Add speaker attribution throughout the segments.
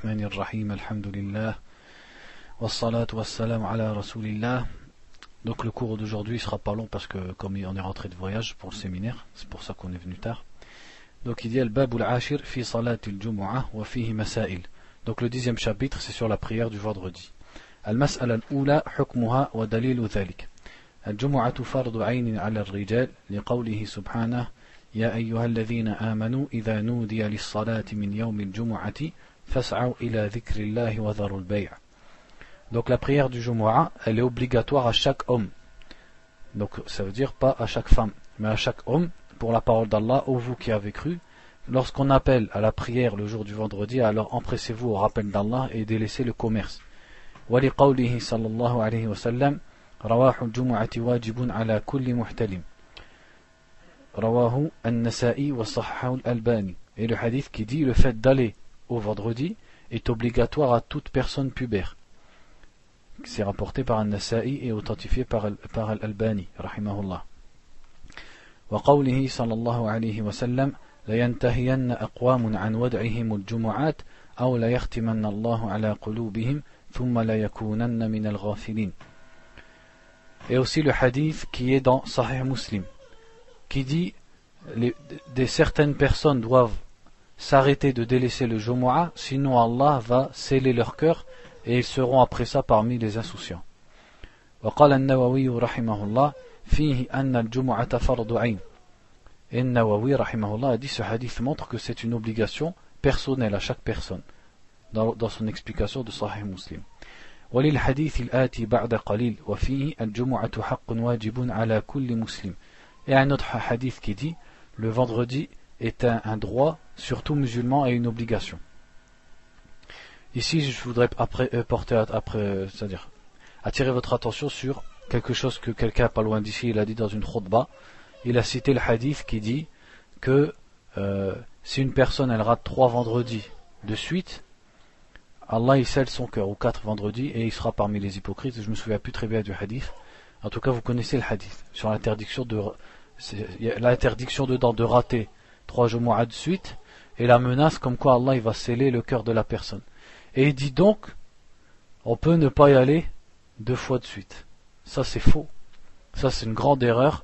Speaker 1: الرحمن الرحيم الحمد لله والصلاة والسلام على رسول الله. Donc le cours d'aujourd'hui sera pas long parce que comme on est rentré de voyage pour le séminaire, c'est pour ça qu'on est venu tard. Donc il y a le Bab al-Ashir fi salat al-Jumu'ah wa fihi masail. Donc le 10e chapitre c'est sur la prière du vendredi. Al-mas'ala al-ula hukmuha wa dalilu dhalik. Al-Jumu'atu fardu 'aynin 'ala ar-rijal liqawlihi subhanahu يا أيها الذين آمنوا إذا نودي للصلاة من يوم الجمعة فاسعوا إلى ذكر الله وذروا البيع. Donc la prière du Jumu'ah, elle est obligatoire à chaque homme. Donc ça veut dire pas à chaque femme, mais à chaque homme, pour la parole d'Allah, ô vous qui avez cru. Lorsqu'on appelle à la prière le jour du vendredi, alors empressez-vous au rappel d'Allah et délaissez le commerce. وَلِقَوْلِهِ صلى الله عليه وسلم رواح الجمعة واجب على كل محتلم. Rawahu an-Nasa'i wa Sahhahu al-Albani. Et le hadith qui dit le fait d'aller au vendredi est obligatoire à toute personne pubère. C'est rapporté par an-Nasa'i et authentifié par al-Albani rahimahullah. Wa qawlihi sallallahu alayhi wa sallam la yantahiyanna aqwamun an wad'ihim al-jumu'at aw la yahtimanna Allahu ala qulubihim thumma la yakunanna min al-ghafilin. Et aussi le hadith qui est dans Sahih Muslim, qui dit des certaines personnes doivent s'arrêter de délaisser le Jumu'ah, sinon Allah va sceller leur cœur et ils seront après ça parmi les insouciants. وقال النووي رحمه الله فيه أن الجمعة فرض عين. Et Nawawi rahimahullah a dit ce hadith montre que c'est une obligation personnelle à chaque personne dans son explication de Sahih Muslim. وللحديث الآتي بعد قليل وفيه الجمعة حق واجب على كل مسلم. Et un autre hadith qui dit le vendredi est un droit sur tout musulman et une obligation. Ici je voudrais c'est-à-dire attirer votre attention sur quelque chose que quelqu'un pas loin d'ici il a dit dans une khutbah. Il a cité le hadith qui dit que si une personne elle rate 3 vendredis de suite, Allah il scelle son cœur, ou 4 vendredis, et il sera parmi les hypocrites. Je me souviens plus très bien du hadith. En tout cas vous connaissez le hadith sur l'interdiction dedans de rater 3 Jumu'ah de suite, et la menace comme quoi Allah il va sceller le cœur de la personne. Et il dit donc on peut ne pas y aller 2 fois de suite. Ça c'est faux, ça c'est une grande erreur,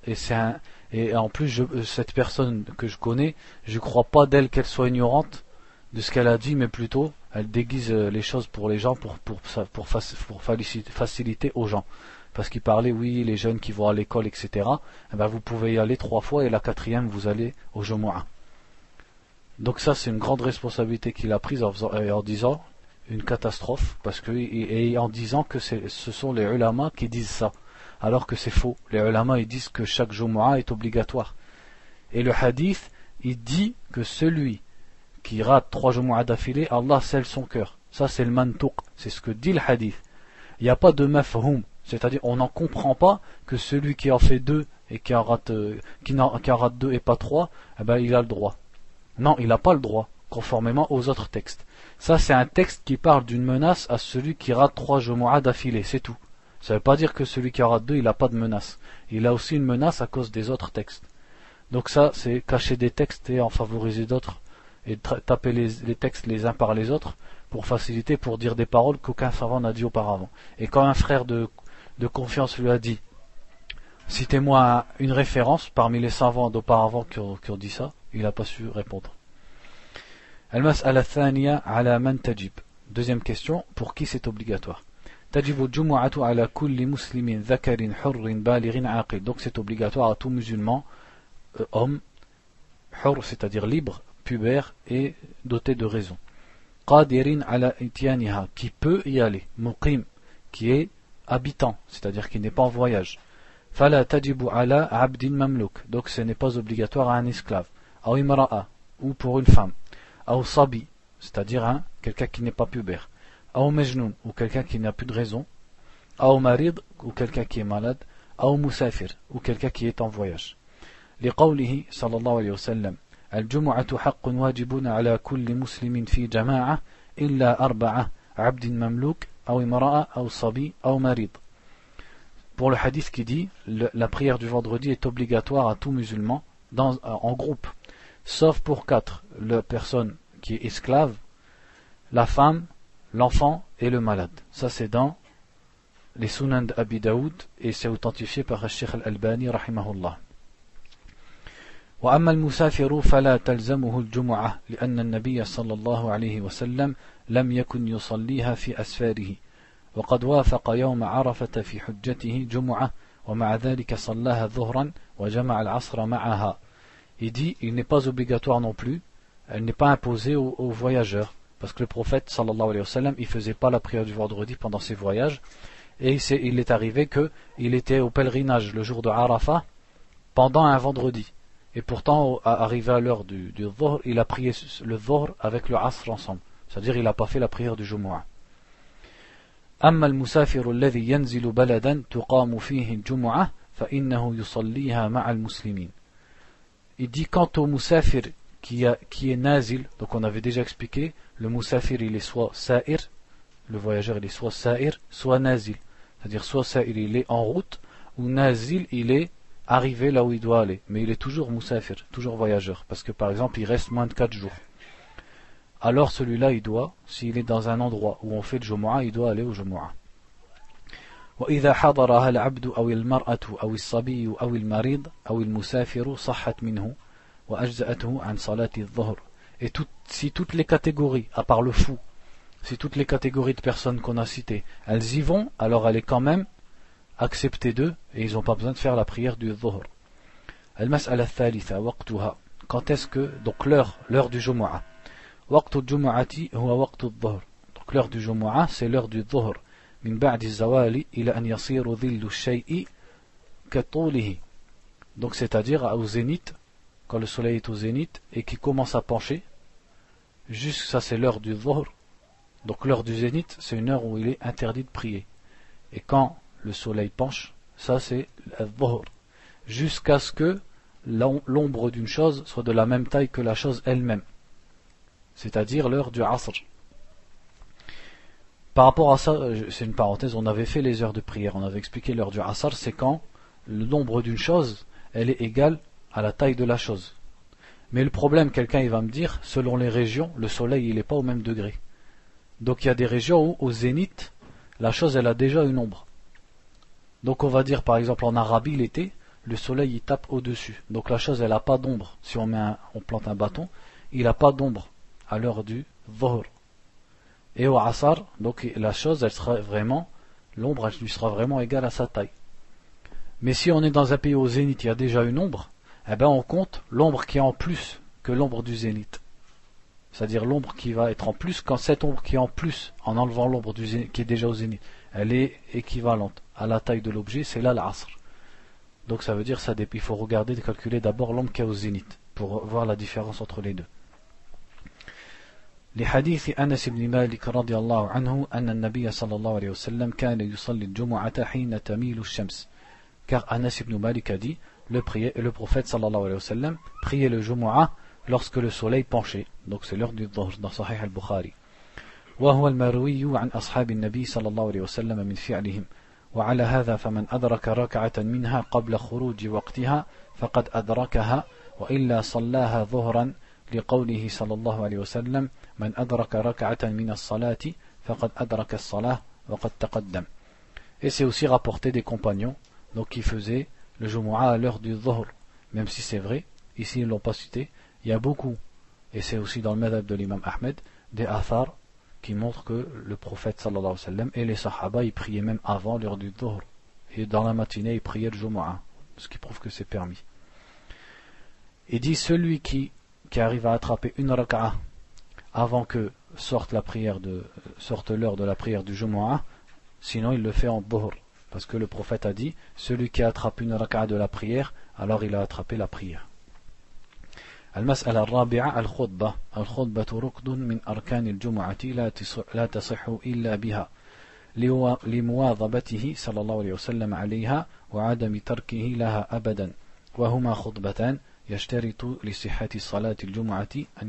Speaker 1: et en plus cette personne que je connais, je crois pas d'elle qu'elle soit ignorante de ce qu'elle a dit, mais plutôt elle déguise les choses pour les gens pour faciliter aux gens. Parce qu'il parlait, oui, les jeunes qui vont à l'école, etc. Eh ben, vous pouvez y aller 3 fois et la 4e, vous allez au Jumu'ah. Donc ça, c'est une grande responsabilité qu'il a prise en disant une catastrophe, et en disant que ce sont les ulama qui disent ça, alors que c'est faux. Les ulama, ils disent que chaque Jumu'ah est obligatoire. Et le hadith, il dit que celui qui rate 3 Jumu'ah d'affilée, Allah scelle son cœur. Ça, c'est le mantuq. C'est ce que dit le hadith. Il n'y a pas de mafhoum. C'est-à-dire, on n'en comprend pas que celui qui en fait 2 et qui en rate 2 et pas 3, eh ben, il a le droit. Non, il n'a pas le droit, conformément aux autres textes. Ça, c'est un texte qui parle d'une menace à celui qui rate 3 Jumu'ah d'affilée, c'est tout. Ça ne veut pas dire que celui qui en rate 2, il n'a pas de menace. Il a aussi une menace à cause des autres textes. Donc ça, c'est cacher des textes et en favoriser d'autres, et taper les textes les uns par les autres, pour faciliter, pour dire des paroles qu'aucun savant n'a dit auparavant. Et quand un frère de confiance lui a dit citez-moi une référence parmi les savants d'auparavant qui ont dit ça, il n'a pas su répondre. Al-mas'ala thaniya ala man tajib. Deuxième question, pour qui c'est obligatoire? Tajibu al-jumu'atu ala kulli muslimin dhakarin hurrin balighin aqil. Donc c'est obligatoire à tout musulman, homme, hurr, c'est-à-dire libre, pubère et doté de raison. Qadirin ala ityaniha, qui peut y aller. Muqim, qui est habitant, c'est-à-dire qui n'est pas en voyage. Fala tajibu ala abdin mamluk, donc ce n'est pas obligatoire à un esclave. Aw imra'a, ou pour une femme. Aw sabi, c'est-à-dire quelqu'un qui n'est pas pubère. Aw majnoun, ou quelqu'un qui n'a plus de raison. Aw marid, ou quelqu'un qui est malade. Aw musafir, ou quelqu'un qui est en voyage. Liqawlihi sallallahu alayhi wa sallam al-jumu'atu haqqun wajibun ala kulli muslimin fi jama'a illa arba'a abdin mamluk aw imra'a aw sabi aw marid. Pour le hadith qui dit la prière du vendredi est obligatoire à tout musulman en groupe, sauf pour 4, la personne qui est esclave, la femme, l'enfant et le malade. Ça c'est dans les Sunan d'Abi Daoud et c'est authentifié par Cheikh Al-Albani rahimahullah. وأما المسافر فلا تلزمه الجمعة لأن النبي صلى الله عليه وسلم لم يكن يصليها في أسفاره وقد وافق يوم عرفة في حجته جمعة ومع ذلك صلاها ظهرا وجمع العصر معها. Il dit, il n'est pas obligatoire non plus, elle n'est pas imposée aux voyageurs, parce que le prophète sallallahu alayhi wa sallam, il faisait pas la prière du vendredi pendant ses voyages, et il est arrivé qu'il était au pèlerinage le jour de Arafat pendant un vendredi. Et pourtant, arrivé à l'heure du Dhuhr, il a prié le Dhuhr avec le Asr ensemble. C'est-à-dire, il n'a pas fait la prière du Jumu'ah. أما المسافر الذي ينزل بلدا تقام فيه الجمعة فإنه يصليها مع المسلمين. Il dit quant au musafir qui est nazil, donc on avait déjà expliqué, le musafir il est soit sa'ir, le voyageur il est soit sa'ir, soit nazil. C'est-à-dire soit sa'ir il est en route, ou nazil il est arrivé là où il doit aller. Mais il est toujours musafir, toujours voyageur, parce que par exemple il reste moins de 4 jours. Alors celui-là il doit, s'il est dans un endroit où on fait le Jumu'ah, il doit aller au Jumu'ah. وإذا حضرها العبد أو المرأة أو الصبي أو المريض أو المسافر صحت منه وأجزأته عن صلاة الظهر. Et si toutes les catégories, à part le fou, si toutes les catégories de personnes qu'on a citées, elles y vont, alors elle est quand même acceptée d'eux et ils n'ont pas besoin de faire la prière du Dhuhr. المسألة الثالثة وقتها. Quand est-ce que, donc l'heure du Jumu'ah. وقت الجمعة هو وقت الظهر. Donc l'heure du Jumu'ah, c'est l'heure du Dhuhr. من بعد الزوال إلى أن يصير ظل الشيء كطوله. Donc c'est-à-dire au zénith, quand le soleil est au zénith et qu'il commence à pencher, ça c'est l'heure du Dhuhr. Donc l'heure du zénith, c'est une heure où il est interdit de prier. Et quand le soleil penche, ça c'est le Dhuhr. Jusqu'à ce que l'ombre d'une chose soit de la même taille que la chose elle-même. C'est-à-dire l'heure du Asr. Par rapport à ça, c'est une parenthèse, on avait fait les heures de prière, on avait expliqué l'heure du Asr, c'est quand le nombre d'une chose, elle est égale à la taille de la chose. Mais le problème, quelqu'un il va me dire, selon les régions, le soleil il n'est pas au même degré. Donc il y a des régions où, au zénith, la chose elle a déjà une ombre. Donc on va dire par exemple en Arabie l'été, le soleil il tape au-dessus. Donc la chose elle n'a pas d'ombre. Si on plante un bâton, il n'a pas d'ombre à l'heure du Dhuhr. Et au Asr, donc la chose, elle sera vraiment, l'ombre, elle lui sera vraiment égale à sa taille. Mais si on est dans un pays au zénith, il y a déjà une ombre, eh ben on compte l'ombre qui est en plus que l'ombre du zénith. C'est-à-dire l'ombre qui va être en plus, quand cette ombre qui est en plus, en enlevant l'ombre du zénith, qui est déjà au zénith, elle est équivalente à la taille de l'objet, c'est là l'Asr. Donc ça veut dire, il faut regarder, calculer d'abord l'ombre qui est au zénith, pour voir la différence entre les deux. لحديث أنس بن مالك رضي الله عنه أن النبي صلى الله عليه وسلم كان يصلي الجمعة حين تميل الشمس. Car Anas ibn Malik a dit, le prophète sallallahu alayhi wa sallam priait le Jumu'ah lorsque le soleil penchait. Donc c'est l'heure du Dhuhr dans Sahih al-Bukhari. وهو المروي عن أصحاب النبي صلى الله عليه وسلم من فعلهم. وعلى هذا فمن أدرك ركعة منها قبل خروج وقتها فقد أدركها وإلا صلاها ظهرا لقوله صلى الله عليه وسلم من أدرك ركعة من الصلاة فقد أدرك الصلاة وقد تقدم. Et c'est aussi rapporté des compagnons donc qui faisaient le Jumu'ah à l'heure du Dhuhr. Même si c'est vrai, ici ils ne l'ont pas cité, il y a beaucoup, et c'est aussi dans le madhab de l'imam Ahmed, des athar qui montrent que le prophète sallallahu alayhi wa sallam et les sahaba ils priaient même avant l'heure du Dhuhr. Et dans la matinée ils priaient le Jumu'ah, ce qui prouve que c'est permis. Il dit celui qui arrive à attraper une raka'a avant que sorte l'heure de la prière du Jumu'ah, sinon il le fait en Dhuhr, parce que le prophète a dit celui qui attrape une raka'a de la prière, alors il a attrapé la prière. المسألة الرابعة الخطبة. الخطبة ركن من أركان الجمعة لا تصح إلا بها لمواظبته صلى الله عليه وسلم عليها وعدم تركه لها أبدا وهما خطبتان يشترط لصحة صلاة الجمعة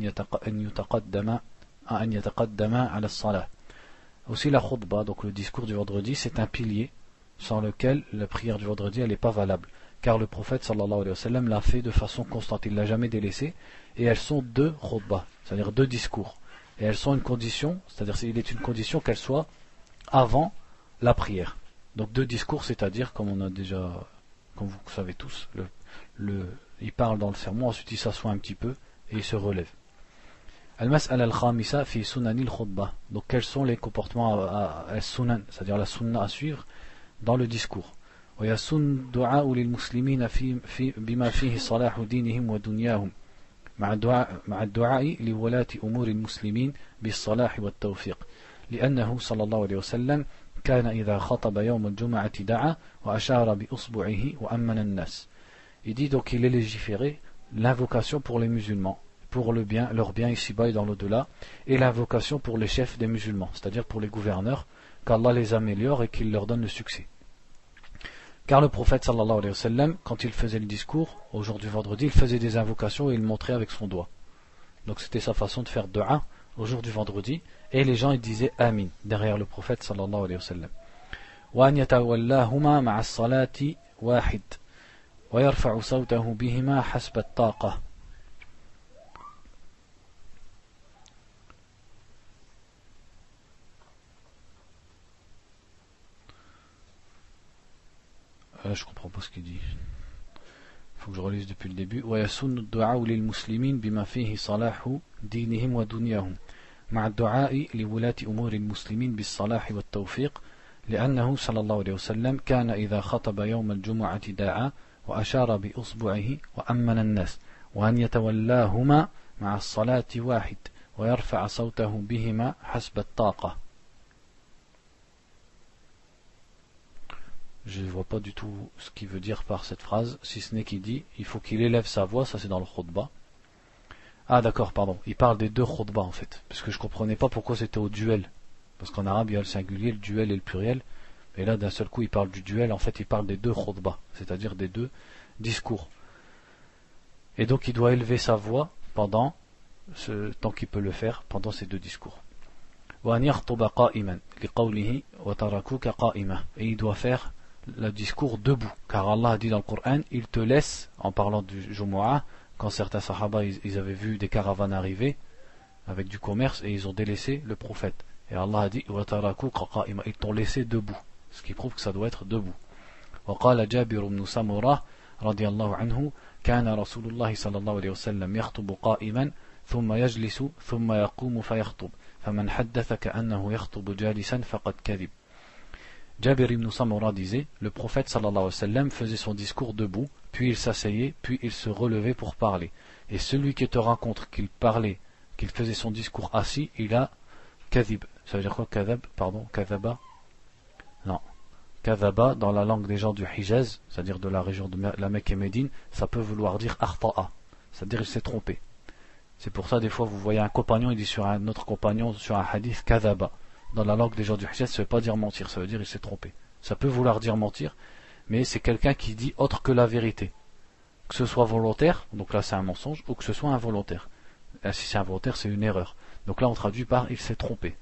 Speaker 1: أن يتقدم على الصلاة. Aussi la khutbah, donc le discours du vendredi, c'est un pilier sans lequel la prière du vendredi elle n'est pas valable. Car le prophète sallallahu alayhi wa sallam l'a fait de façon constante, il ne l'a jamais délaissé. Et elles sont deux khutbah, c'est-à-dire deux discours. et elles sont une condition, c'est-à-dire il est une condition qu'elles soient avant la prière. Donc 2 discours, c'est-à-dire, comme vous savez tous, il parle dans le sermon, ensuite il s'assoit un petit peu et il se relève. Al-mas'ala al-khamisa fi sunanil khutbah. Donc quels sont les comportements sunan, c'est-à-dire la sunna à suivre dans le discours. ويسن الدعاء للمسلمين بما فيه صلاح دينهم ودنياهم مع الدعاء لولاة أمور المسلمين بالصلاح والتوفيق لأنه صلى الله عليه وسلم كان إذا خطب يوم الجمعة دعا وأشار بإصبعه وأمن الناس. Il dit donc qu'il est légiféré l'invocation pour les musulmans, pour le bien, leur bien ici-bas et dans l'au-delà, et l'invocation pour les chefs des musulmans, c'est-à-dire pour les gouverneurs, qu'Allah les améliore et qu'il leur donne le succès. Car le prophète sallallahu alayhi wa sallam, quand il faisait le discours, au jour du vendredi, il faisait des invocations et il montrait avec son doigt. Donc c'était sa façon de faire dua au jour du vendredi, et les gens ils disaient Amin derrière le prophète sallallahu alayhi wa sallam. وأن يتولاهما مع الصلاة واحد ويرفع صوته بهما حسب الطاقة. Je comprends pas ce qu'il dit. Il faut que je relise depuis le début. ويسن الدعاء للمسلمين بما فيه صلاح دينهم ودنياهم مع الدعاء لولاة أمور المسلمين بالصلاح والتوفيق لأنه صلى الله عليه وسلم كان إذا خطب يوم الجمعة دعا وأشار بإصبعه وأمن الناس وأن يتولاهما مع الصلاة واحد ويرفع صوته بهما حسب الطاقة. Je ne vois pas du tout ce qu'il veut dire par cette phrase, si ce n'est qu'il dit il faut qu'il élève sa voix, ça c'est dans le khutbah. Ah d'accord, pardon, il parle des 2 khutbah en fait, parce que je comprenais pas pourquoi c'était au duel, parce qu'en arabe il y a le singulier, le duel et le pluriel, et là d'un seul coup il parle du duel, en fait il parle des 2 khutbah, c'est-à-dire des 2 discours. Et donc il doit élever sa voix pendant ce temps qu'il peut le faire, pendant ces 2 discours. وأن يخطب قائما لقوله وتركوك قائمة, et il doit faire le discours debout, car Allah a dit dans le Coran il te laisse, en parlant du Jumu'ah, quand certains sahaba ils avaient vu des caravanes arriver avec du commerce et ils ont délaissé le prophète, et Allah a dit ils t'ont laissé debout, ce qui prouve que ça doit être debout. وقال جابر بن سمرة رضي الله عنه كان رسول الله صلى الله عليه وسلم يخطب قائما ثم يجلس ثم يقوم فيخطب فمن حدث كأنه يخطب جالسا فقد كذب. Jabir ibn Samura disait, le prophète sallallahu alayhi wa sallam faisait son discours debout, puis il s'asseyait, puis il se relevait pour parler. Et celui qui te raconte qu'il parlait, qu'il faisait son discours assis, il a kadhib. Ça veut dire quoi, kadhab? Pardon, kadhaba? Non. Kadhaba, dans la langue des gens du Hijaz, c'est-à-dire de la région de la Mecque et Médine, ça peut vouloir dire akhta'a, c'est-à-dire il s'est trompé. C'est pour ça, des fois, vous voyez un compagnon, il dit sur un autre compagnon, sur un hadith, kadhaba. Dans la langue des gens du Hijaz, ça ne veut pas dire mentir, ça veut dire il s'est trompé. Ça peut vouloir dire mentir, mais c'est quelqu'un qui dit autre que la vérité. Que ce soit volontaire, donc là c'est un mensonge, ou que ce soit involontaire. Et si c'est involontaire, c'est une erreur. Donc là on traduit par il s'est trompé.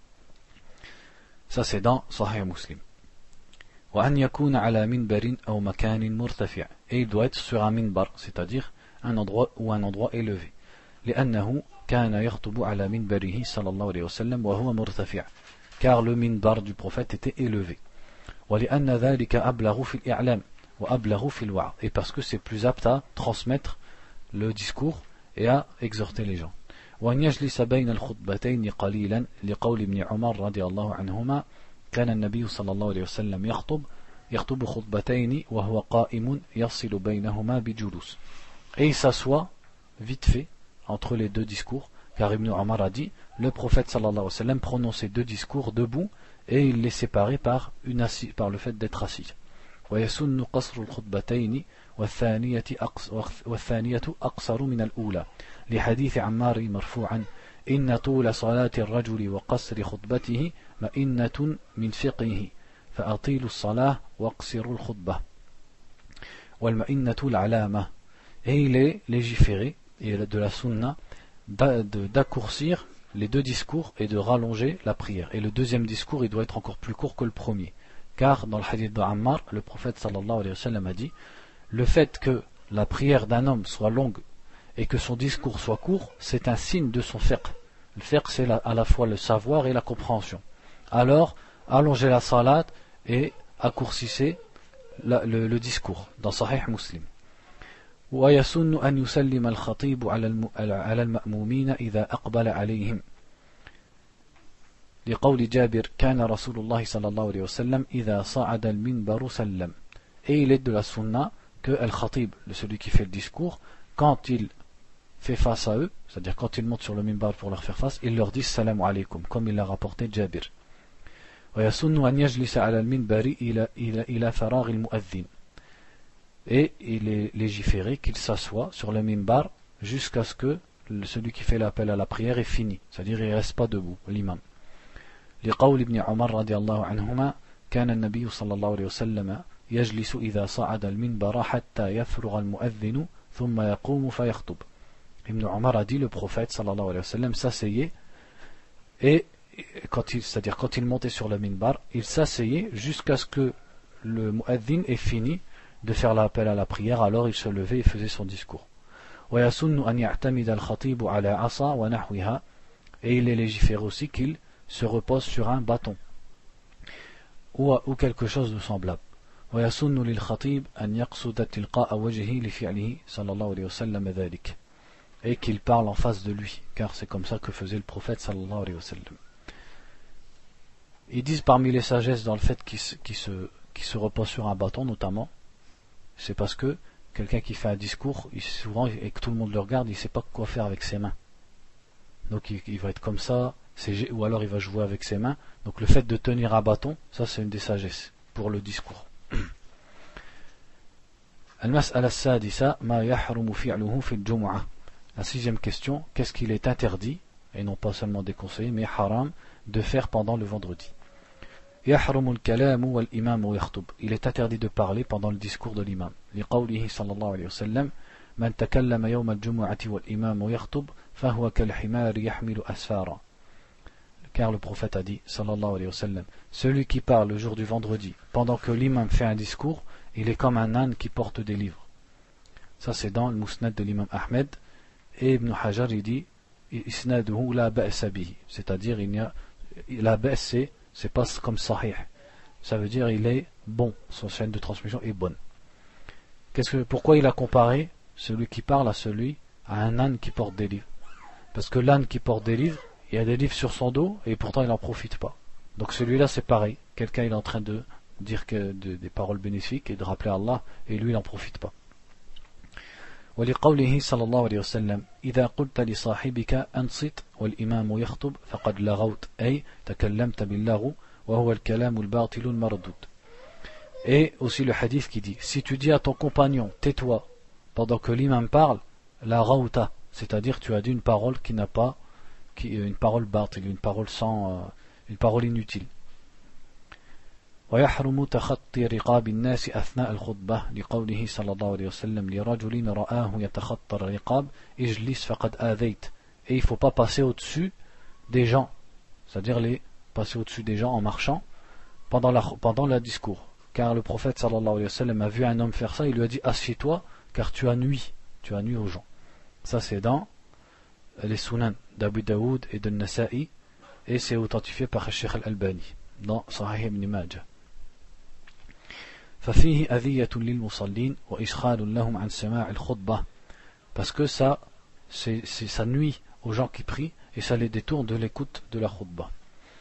Speaker 1: Ça c'est dans Sahih Muslim. وأن يكون على منبر أو مكان مرتفع. Et il doit être sur un minbar, c'est-à-dire un endroit ou un endroit élevé. لأنه كان يخطب على منبره صلى الله عليه وسلم وهو مرتفع. Car le minbar du prophète était élevé. ولأن ذلك أبلغ في الإعلام وأبلغ في الوعظ. Et parce que c'est plus apte à transmettre le discours et à exhorter les gens. وأن يجلس بين الخطبتين قليلا لقول ابن عمر رضي الله عنهما كان النبي صلى الله عليه وسلم يخطب خطبتين وهو قائم يصل بينهما بجلوس. Et il s'assoit vite fait entre les 2 discours, car Ibn Omar a dit le prophète sallallahu alayhi wa sallam prononçait 2 discours debout et il les séparait par le fait d'être assis. ويسن قصر الخطبتين والثانية أقصر من الأولى لحديث عمار مرفوعا إن طول صلاة الرجل وقصر خطبته مئنة من فقهه فأطيلوا الصلاة واقصروا الخطبة والمئنة العلامة. Et il est légiféré, et de la sunna, d'accourcir les 2 discours et de rallonger la prière. Et le 2e discours, il doit être encore plus court que le premier. Car dans le hadith de Ammar, le prophète sallallahu alayhi wa sallam a dit le fait que la prière d'un homme soit longue et que son discours soit court, c'est un signe de son fiqh. Le fiqh, c'est à la fois le savoir et la compréhension. Alors, allongez la salat et raccourcissez le discours dans Sahih Muslim. ويسن أن يسلم الخطيب على المأمومين إذا أقبل عليهم لقول جابر كان رسول الله صلى الله عليه وسلم إذا صعد المنبر سلم. Et il est de la sunna que al-khatib, celui qui fait le discours, quand il fait face à eux, c'est-à-dire quand il monte sur le minbar pour leur faire face, il leur dit salam alaykum, comme il l'a rapporté Jabir. ويسن أن يجلس على المنبر إلى فراغ المؤذن. Et il est légiféré qu'il s'assoit sur le minbar jusqu'à ce que celui qui fait l'appel à la prière est fini, c'est-à-dire il ne reste pas debout, l'imam. لقول ابن عمر رضي الله عنهما كان النبي صلى الله عليه وسلم يجلس إذا صعد المنبر حتى يفرغ المؤذن ثم يقوم فيخطب. Ibn Omar a dit, le prophète sallallahu alayhi wa sallam s'asseyait et c'est-à-dire quand il montait sur le minbar, il s'asseyait jusqu'à ce que le mu'adhin ait fini de faire l'appel à la prière, alors il se levait et faisait son discours. ويسن أن يعتمد الخطيب على عصا ونحوها. Et il est légiféré aussi qu'il se repose sur un bâton ou quelque chose de semblable. ويسن للخطيب أن يقصد تلقاء وجهه لفعله صلى الله عليه وسلم ذلك. Et qu'il parle en face de lui, car c'est comme ça que faisait le prophète sallallahu alayhi wa sallam. Ils disent parmi les sagesses dans le fait qu'il se repose sur un bâton notamment, c'est parce que quelqu'un qui fait un discours, souvent, et que tout le monde le regarde, il ne sait pas quoi faire avec ses mains. Donc il va être comme ça, ou alors il va jouer avec ses mains. Donc le fait de tenir un bâton, ça c'est une des sagesses pour le discours. المسألة السادسة ما يحرم فعله في الجمعة. La sixième question, qu'est-ce qu'il est interdit, et non pas seulement déconseillé, mais haram, de faire pendant le vendredi. يحرم الكلام والإمام يخطب. Il est interdit de parler pendant le discours de l'imam. لقوله صلى الله عليه وسلم من تكلم يوم الجمعة والإمام يخطب فهو كالحمار يحمل أسفارا. Car le prophète a dit, sallallahu alayhi wa sallam, celui qui parle le jour du vendredi, pendant que l'imam fait un discours, il est comme un âne qui porte des livres. Ça c'est dans le Musnad de l'imam Ahmed. Et Ibn Hajar il dit isnaduhu la ba'sa bihi, c'est-à-dire il y a la ba's, c'est pas comme sahih, ça veut dire il est bon, son chaîne de transmission est bonne. Pourquoi il a comparé celui qui parle à un âne qui porte des livres? Parce que l'âne qui porte des livres, il y a des livres sur son dos et pourtant il n'en profite pas. Donc celui-là c'est pareil, quelqu'un il est en train de dire des paroles bénéfiques et de rappeler Allah, et lui il n'en profite pas. ولقوله صلى الله عليه وسلم إذا قلت لصاحبك أنصت والإمام يخطب فقد لغوت أي تكلمت باللغو وهو الكلام الباطل المردود. Et aussi le hadith qui dit, si tu dis à ton compagnon tais-toi pendant que l'imam parle, la ghawta, c'est-à-dire tu as dit une parole une parole batil, une parole inutile. ويحرم تخطي رقاب الناس أثناء الخطبة لقوله صلى الله عليه وسلم لرجل رآه يتخطى الرقاب اجلس فقد آذيت. Et il ne faut pas passer au-dessus des gens, c'est-à-dire passer au-dessus des gens en marchant pendant le discours. Car le prophète sallallahu alayhi wa sallam a vu un homme faire ça, il lui a dit assieds-toi car tu as nuit aux gens. Ça c'est dans les Sunan d'Abu Daoud et de Nasa'i, et c'est authentifié par le Cheikh Al-Albani dans Sahih Ibn Majah. ففيه أذية للمصلين وإشغال لهم عن سماع الخطبة, parce que ça nuit aux gens qui prient et ça les détourne de l'écoute de la khutbah.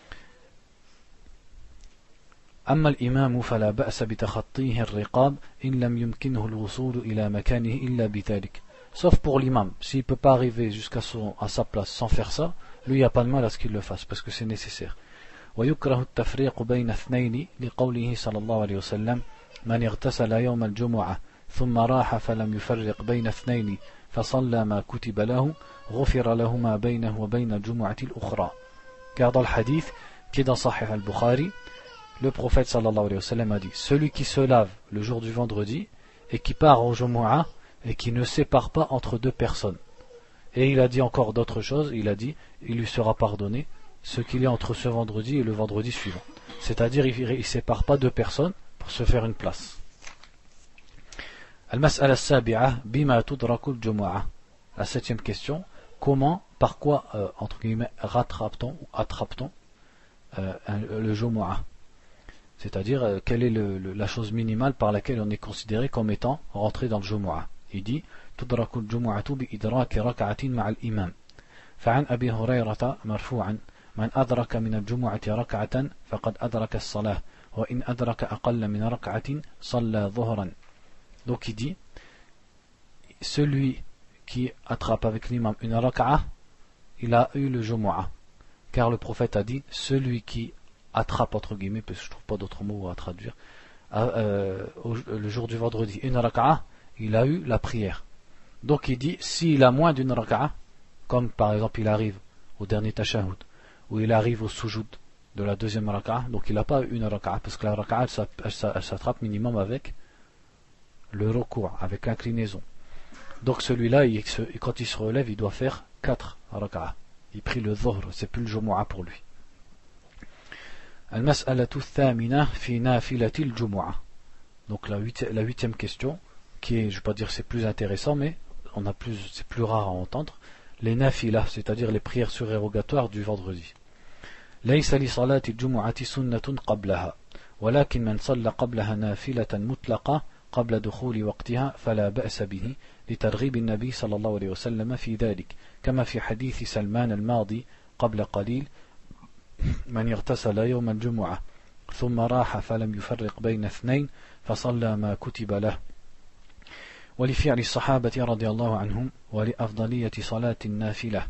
Speaker 1: أما الإمام فلا بأس بتخطيه الرقاب إن لم يمكنه الوصول إلى مكانه إلا بذلك. Sauf pour l'imam, s'il ne peut pas arriver à sa place sans faire ça, lui il n'y a pas de mal à ce qu'il le fasse parce que c'est nécessaire. ويكره التفريق بين اثنين لقوله صلى الله عليه وسلم من اغتسل يوم الجمعة ثم راح فلم يفرق بين اثنين فصلى ما كتب له غفر له ما بينه وبين الجمعة الأخرى. Car dans le hadith qui est dans Sahih al-Bukhari, le prophète sallallahu alayhi wa sallam a dit, celui qui se lave le jour du vendredi et qui part au Jumu'ah et qui ne sépare pas entre deux personnes. Et il a dit encore d'autres choses, il a dit, il lui sera pardonné ce qu'il y a entre ce vendredi et le vendredi suivant. C'est-à-dire, il ne sépare pas deux personnes pour se faire une place. Al-Mas'ala as-Sabi'a bima tudraku al-Jumu'ah. La septième question, comment, par quoi, entre guillemets, rattrape-t-on ou attrape-t-on le Jumu'ah. C'est-à-dire, quelle est la chose minimale par laquelle on est considéré comme étant rentré dans le Jumu'ah. Il dit, تدرك الجمعة بإدراك ركعة مع الإمام. فعن أبي هريرة مرفوعا من أدرك من الجمعة ركعة فقد أدرك الصلاة وإن أدرك أقل من ركعة صلى ظهرا. Donc il dit, celui qui attrape avec l'imam une raka'a, il a eu le Jumu'ah. Car le prophète a dit, celui qui attrape, entre guillemets, parce que je ne trouve pas d'autres mots à traduire, le jour du vendredi, une raka'a, il a eu la prière. Donc il dit, s'il a moins d'une raka'a, comme par exemple il arrive au dernier tashahhud, ou il arrive au sujoud de la deuxième raka'a, donc il n'a pas une raka'a, parce que la raka'a elle s'attrape minimum avec le recours, avec l'inclinaison. Donc celui-là, quand il se relève, il doit faire 4 raka'a. Il prie le dhuhr, c'est plus le Jumu'ah pour lui. Al-mas'alatu thamina fi nafilati al-Jumu'ah. Donc la huitième question, qui est, je ne vais pas dire c'est plus intéressant, mais c'est plus rare à entendre, les nafilas, c'est-à-dire les prières surérogatoires du vendredi. ليس لصلاة الجمعة سنة قبلها ولكن من صلى قبلها نافلة مطلقة قبل دخول وقتها فلا بأس به لترغيب النبي صلى الله عليه وسلم في ذلك كما في حديث سلمان الماضي قبل قليل من اغتسل يوم الجمعة ثم راح فلم يفرق بين اثنين فصلى ما كتب له ولفعل الصحابة رضي الله عنهم ولأفضلية صلاة النافلة.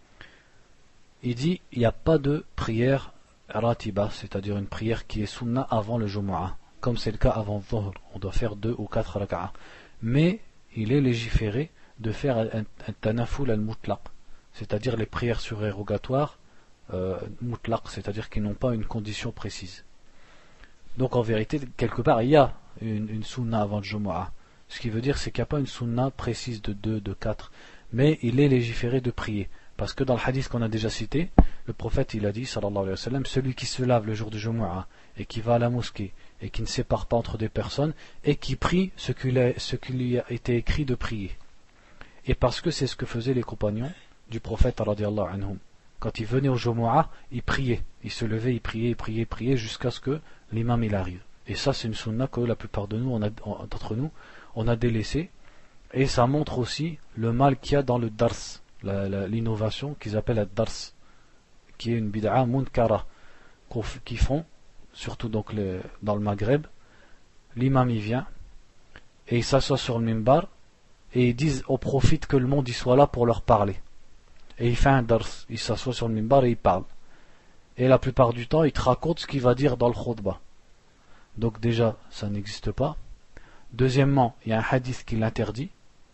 Speaker 1: Il dit, il n'y a pas de prière ratiba, c'est-à-dire une prière qui est sunna avant le Jumu'ah, comme c'est le cas avant Dhuhr, on doit faire 2 ou 4 raka'a. Mais il est légiféré de faire un tanaful al-mutlaq, c'est-à-dire les prières surérogatoires mutlaq, c'est-à-dire qui n'ont pas une condition précise. Donc en vérité, quelque part, il y a une sunna avant le Jumu'ah. Ce qui veut dire, c'est qu'il n'y a pas une sunna précise de 2, de 4, mais il est légiféré de prier. Parce que dans le hadith qu'on a déjà cité, le prophète il a dit, sallallahu alayhi wa sallam, celui qui se lave le jour du Jumu'ah et qui va à la mosquée et qui ne sépare pas entre des personnes et qui prie ce qui lui a été écrit de prier. Et parce que c'est ce que faisaient les compagnons du prophète radiyallahu anhum. Quand ils venaient au Jumu'ah, ils priaient, ils se levaient, ils priaient jusqu'à ce que l'imam il arrive. Et ça c'est une sunna que la plupart de nous, d'entre nous, on a délaissé. Et ça montre aussi le mal qu'il y a dans le dars, l'innovation qu'ils appellent la dars, qui est une bid'a munkara qui font, surtout donc dans le Maghreb. L'imam il vient et il s'assoit sur le minbar et ils disent au prophète que le monde y soit là pour leur parler. Et il fait un dars, il s'assoit sur le minbar et il parle. Et la plupart du temps il te raconte ce qu'il va dire dans le khutbah. Donc déjà ça n'existe pas. Deuxièmement, il y a un hadith qui l'interdit.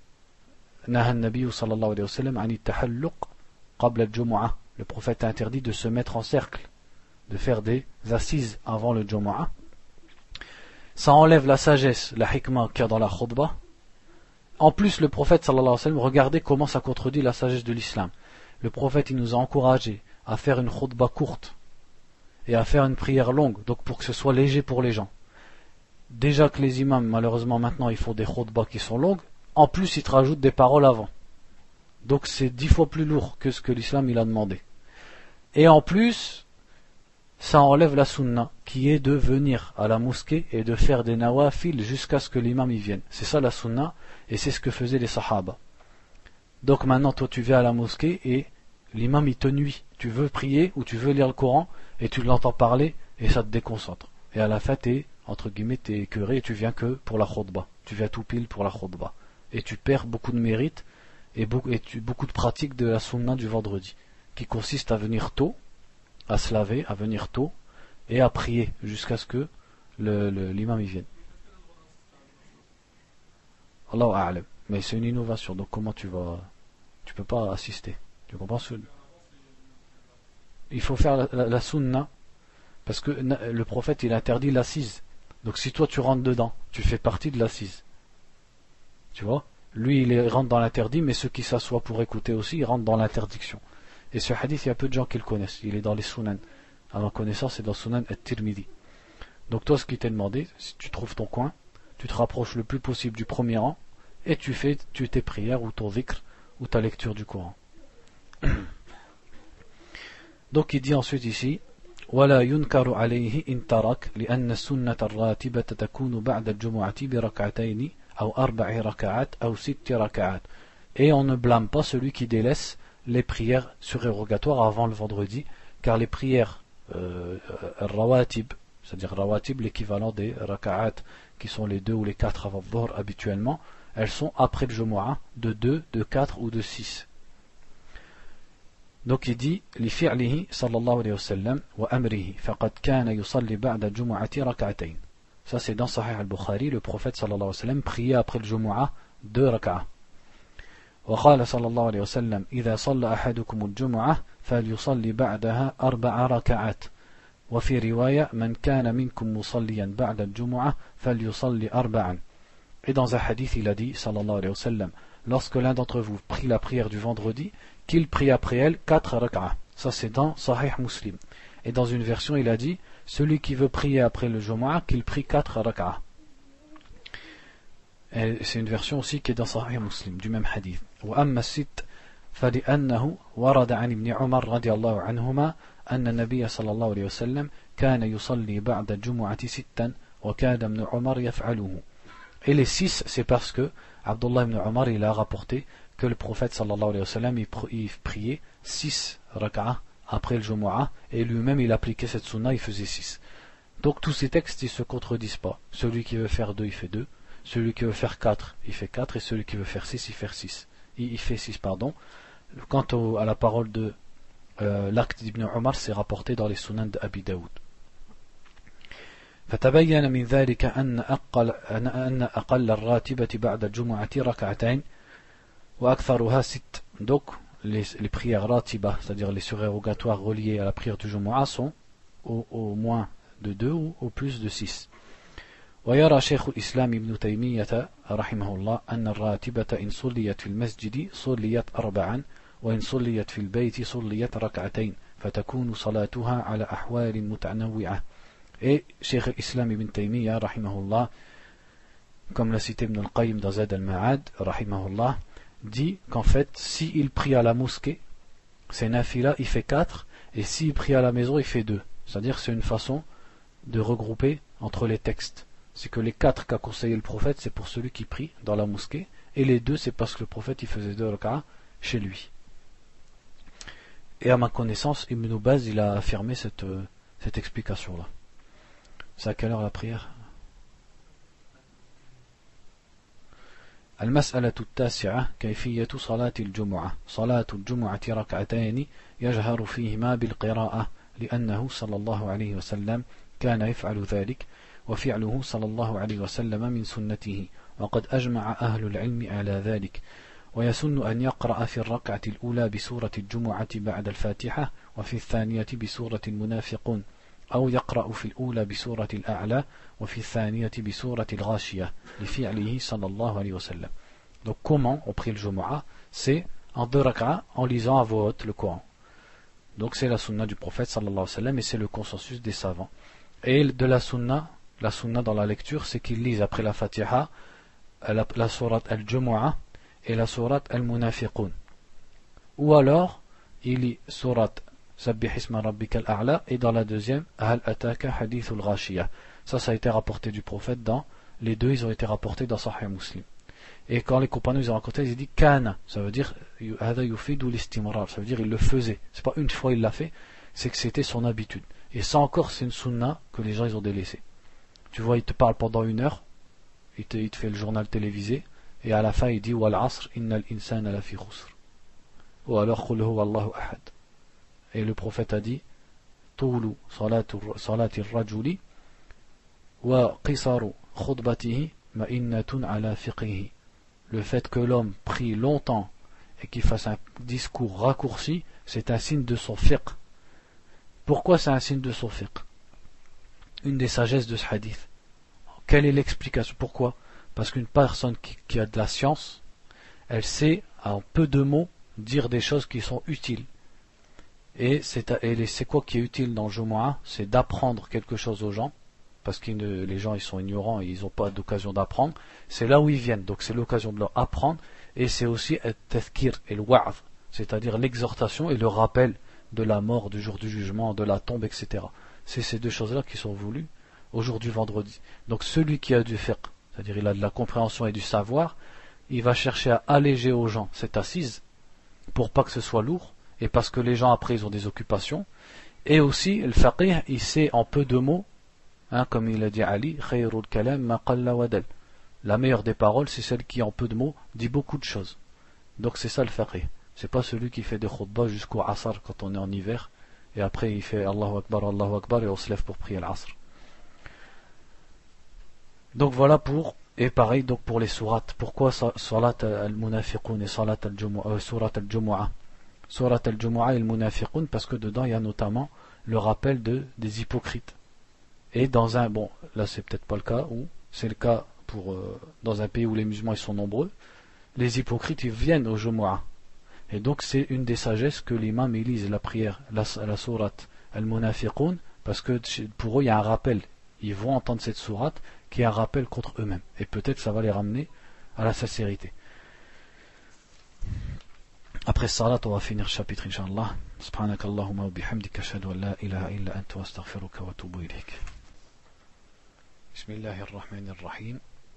Speaker 1: Le prophète a interdit de se mettre en cercle, de faire des assises avant le Jumu'ah. Ça enlève la sagesse, la hikmah qu'il y a dans la khutbah. En plus, le prophète sallallahu alayhi wa sallam, regardez comment ça contredit la sagesse de l'islam. Le prophète il nous a encouragé à faire une khutbah courte et à faire une prière longue, donc pour que ce soit léger pour les gens. Déjà que les imams, malheureusement maintenant, ils font des khutbahs qui sont longues. En plus, ils te rajoutent des paroles avant. Donc c'est 10 fois plus lourd que ce que l'islam il a demandé. Et en plus, ça enlève la sunna, qui est de venir à la mosquée et de faire des nawafil jusqu'à ce que l'imam y vienne. C'est ça la sunna, et c'est ce que faisaient les sahaba. Donc maintenant, toi tu viens à la mosquée et l'imam il te nuit. Tu veux prier ou tu veux lire le Coran et tu l'entends parler et ça te déconcentre. Et à la fin, entre guillemets, t'es écœuré et tu viens que pour la khutbah. Tu viens tout pile pour la khutbah. Et tu perds beaucoup de mérite et beaucoup de pratiques de la sunna du vendredi, qui consiste à venir tôt, à se laver, à venir tôt, et à prier jusqu'à ce que l'imam y vienne. Allahu a'lam. Mais c'est une innovation, donc comment tu peux pas assister. Tu comprends ce? Il faut faire la sunna, parce que le prophète il interdit l'assise. Donc si toi tu rentres dedans, tu fais partie de l'assise. Tu vois? Lui il rentre dans l'interdit, mais ceux qui s'assoient pour écouter aussi, ils rentrent dans l'interdiction. Et ce hadith, il y a peu de gens qui le connaissent. Il est dans les sunan. À ma connaissance, c'est dans Sunan at-Tirmidhi. Donc toi, ce qui t'est demandé, si tu trouves ton coin, tu te rapproches le plus possible du premier rang, et tu fais tes prières, ou ton dhikr, ou ta lecture du Coran. Donc il dit ensuite ici ولا ينكر عليه إن ترك لأن السنة الراتبة تكون بعد الجمعة بركعتين أو 4 ركعات أو 6 ركعات. Et on ne blâme pas celui qui délaisse les prières surérogatoires avant le vendredi, car les prières rawatib, c'est-à-dire rawatib, l'équivalent des raka'at, qui sont les 2 ou les 4 avant Dhuhr habituellement, elles sont après le Jumu'ah, de 2, de 4 ou de 6. Donc il dit لفعله صلى الله عليه وسلم وأمره فقد كان يصلي بعد الجمعة ركعتين. Ça c'est dans Sahih al-Bukhari, le prophète صلى الله عليه وسلم priait après le Jumu'ah 2 raka'ah. وقال صلى الله عليه وسلم إذا صلى أحدكم الجمعة فليصلي بعدها 4 ركعات. وفي رواية من كان منكم مصليا بعد الجمعة فليصلي 4. Et dans un hadith il a dit صلى الله عليه وسلم lorsque l'un d'entre vous prie la prière du vendredi, qu'il prie après elle 4 rak'ah. Ça c'est dans Sahih Muslim. Et dans une version il a dit celui qui veut prier après le Jumu'ah qu'il prie 4 rak'ah. Et c'est une version aussi qui est dans Sahih Muslim du même hadith. وأما الست فلأنه ورد عن ابن عمر رضي الله عنهما أن النبي صلى الله عليه وسلم كان يصلي بعد الجمعة 6 وكان ابن عمر يفعله. Et les 6 c'est parce que Abdullah ibn Umar il a rapporté que le prophète sallallahu alayhi wa sallam il priait 6 rak'ah après le Jumu'ah et lui-même il appliquait cette sunna, il faisait 6. Donc tous ces textes ils se contredisent pas. Celui qui veut faire 2 il fait 2, celui qui veut faire 4 il fait 4 et celui qui veut faire 6 il fait 6. Il fait 6 pardon. Quant à la parole de l'acte d'Ibn Umar c'est rapporté dans les sunan d'Abi Daoud. فتبين من ذلك أن أقل الراتبة بعد الجمعة ركعتين وأكثرها 6. Donc les prières ratiba, c'est-à-dire les surérogatoires reliées à la prière du Jumu'ah sont au moins de 2 ou au plus de 6. ويرى شيخ الإسلام ابن تيمية رحمه الله أن الراتبة إن صليت في المسجد صليت 4 وإن صليت في البيت صليت ركعتين فتكون صلاتها على أحوال متنوعة. Et Cheikh al-Islam ibn Taymiyyah, rahimahullah, comme l'a cité Ibn al-Qayyim dans Zad al-Ma'ad, rahimahullah, dit qu'en fait, s'il prie à la mosquée, c'est nafila, il fait 4, et s'il prie à la maison, il fait 2. C'est-à-dire c'est une façon de regrouper entre les textes. C'est que les 4 qu'a conseillé le prophète, c'est pour celui qui prie dans la mosquée, et les 2, c'est parce que le prophète, il faisait 2 rak'ah chez lui. Et à ma connaissance, Ibn Baz, il a affirmé cette explication-là. C'est à quelle heure la prière? المسألة التاسعة كيفية صلاة الجمعة. صلاة الجمعة ركعتين يجهر فيهما بالقراءة لأنه صلى الله عليه وسلم كان يفعل ذلك وفعله صلى الله عليه وسلم من سنته وقد أجمع أهل العلم على ذلك. ويسن أن يقرأ في الركعة الأولى بسورة الجمعة بعد الفاتحة وفي الثانية بسورة المنافقون أو يقرأ في الأولى بسورة الأعلى وفي الثانية بسورة الغاشية لفعله صلى الله عليه وسلم. Donc comment on prie le Jumu'ah? C'est en 2 rak'ah en lisant à voix haute le Coran. Donc c'est la sunna du prophète sallallahu alayhi wa sallam et c'est le consensus des savants. Et de la sunna dans la lecture c'est qu'il lise après la Fatiha la sourate al-Jumu'ah et la sourate al-Munafiqun. Ou alors il lit sourate Sabbih isma rabbikal a'la et dans la deuxième Hal ataka hadithul ghashiyah. Ça a été rapporté du prophète dans les deux, ils ont été rapportés dans Sahih Muslim. Et quand les compagnons ils ont raconté, ils ont dit kana, ça veut dire hada yufidu l'istimrar, ça veut dire il le faisait. C'est pas une fois il l'a fait, c'est que c'était son habitude. Et ça encore c'est une sunna que les gens ils ont délaissé. Tu vois, il te parle pendant 1 heure, il te fait le journal télévisé et à la fin il dit wal asr innal insana lafi khusr. Ou alors qul huwa Allahu ahad. Et le prophète a dit Toulu salati rajuli wa qisaru khutbatihi ma'innatun ala fiqihi. Le fait que l'homme prie longtemps et qu'il fasse un discours raccourci, c'est un signe de son fiqh. Pourquoi c'est un signe de son fiqh? Une des sagesses de ce hadith. Quelle est l'explication? Pourquoi? Parce qu'une personne qui a de la science, elle sait en peu de mots dire des choses qui sont utiles. Et c'est quoi qui est utile dans le Jumu'ah? C'est d'apprendre quelque chose aux gens, parce que les gens ils sont ignorants et ils n'ont pas d'occasion d'apprendre. C'est là où ils viennent, donc c'est l'occasion de leur apprendre. Et c'est aussi le tazkir et le wa'z, c'est-à-dire l'exhortation et le rappel de la mort, du jour du jugement, de la tombe, etc. C'est ces deux choses-là qui sont voulues au jour du vendredi. Donc celui qui a du fiqh, c'est-à-dire il a de la compréhension et du savoir, il va chercher à alléger aux gens cette assise pour pas que ce soit lourd et parce que les gens après ils ont des occupations. Et aussi le faqih il sait en peu de mots, comme il a dit Ali, khayrul kalam ma qalla wa dal. La meilleure des paroles c'est celle qui en peu de mots dit beaucoup de choses. Donc c'est ça le faqih. C'est pas celui qui fait des khutbahs jusqu'au asr quand on est en hiver et après il fait Allahu Akbar et on se lève pour prier l'asr. Donc voilà pour, et pareil donc pour les sourates. Pourquoi salat al-munafiqun et surat al-jumu'ah? Surat al-jumu'ah et al-munafiqun parce que dedans il y a notamment le rappel des hypocrites. Et dans un, bon là c'est peut-être pas le cas, ou c'est le cas pour dans un pays où les musulmans ils sont nombreux, les hypocrites ils viennent au jumu'ah. Et donc c'est une des sagesses que l'imam il lise la prière, la sourate al-munafiqun, parce que pour eux il y a un rappel. Ils vont entendre cette sourate qui est un rappel contre eux-mêmes. Et peut-être ça va les ramener à la sincérité. Après salat, on va finir le chapitre, Inch'Allah. Subhanakallahumma wa bihamdika ashhadu an la ilaha illa anta wa astaghfiruka wa atubu ilayk. Bismillahirrahmanirrahim.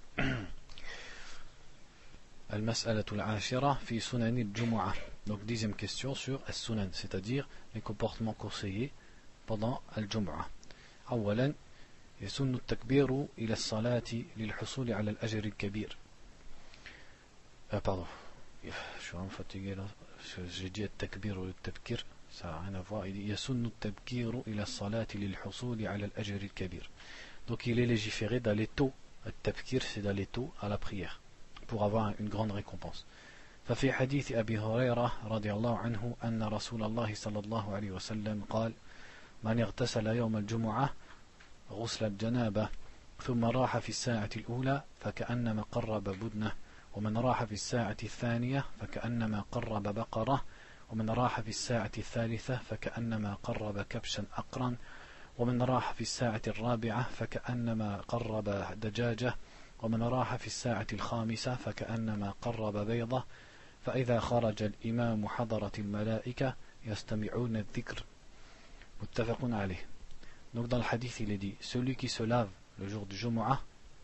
Speaker 1: Al-mas'alatu al-ashira fi sunani al-jumu'ah. Donc 10e question sur as-sunan, c'est-à-dire les comportements conseillés pendant al-jumu'ah. أولا يسن التكبير إلى الصلاة للحصول على الأجر الكبير. Pardon, je suis vraiment fatigué là. J'ai dit التكبير ou le tabkir, ça n'a rien à voir. Il dit يسن التبكير إلى الصلاة للحصول على الأجر الكبير. Donc il est légiféré d'aller tôt. Le tabkir c'est d'aller tôt à la prière pour avoir une grande récompense. ففي حديث أبي هريرة رضي الله عنه أن رسول الله صلى الله عليه وسلم قال من اغتسل يوم الجمعة غسل الجنابة ثم راح في الساعة الأولى فكأنما قرب بدنة ومن راح في الساعة الثانية فكأنما قرب بقرة ومن راح في الساعة الثالثة فكأنما قرب كبشا أقرا ومن راح في الساعة الرابعة فكأنما قرب دجاجة ومن راح في الساعة الخامسة فكأنما قرب بيضة فإذا خرج الإمام حضرت الملائكة يستمعون الذكر متفق عليه. Donc dans le hadith il est dit, celui qui se lave le jour du Jumu'ah,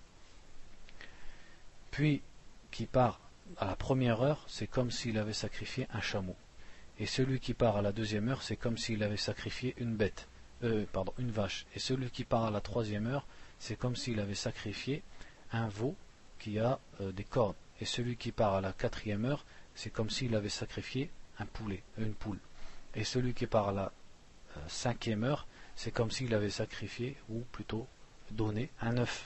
Speaker 1: puis qui part à la première heure, c'est comme s'il avait sacrifié un chameau. Et celui qui part à la deuxième heure, c'est comme s'il avait sacrifié une vache. Et celui qui part à la troisième heure, c'est comme s'il avait sacrifié un veau qui a des cornes. Et celui qui part à la quatrième heure, c'est comme s'il avait sacrifié une poule. Et celui qui part à la cinquième heure, c'est comme s'il avait sacrifié, ou plutôt donné, un œuf.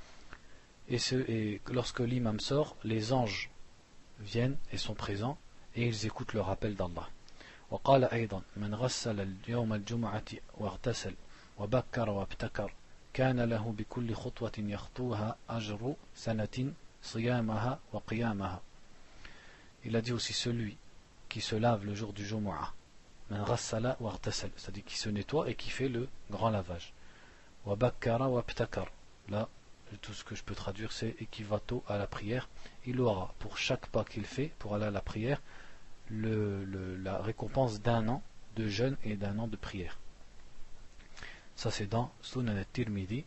Speaker 1: Et lorsque l'imam sort, les anges viennent et sont présents, et ils écoutent le rappel d'Allah. وقال أيضا من غسل يوم الجمعة واغتسل وبكر وابتكر كان له بكل خطوة يخطوها أجر سنة صيامها وقيامها. Il a dit aussi celui qui se lave le jour du Jumu'ah, man ghassala wa ightasal, c'est-à-dire qui se nettoie et qui fait le grand lavage. Wa bakkara wa ibtakar. Là, tout ce que je peux traduire c'est et qui va tôt à la prière. Il aura pour chaque pas qu'il fait pour aller à la prière la récompense d'un an de jeûne et d'un an de prière. Ça c'est dans Sunan al-Tirmidhi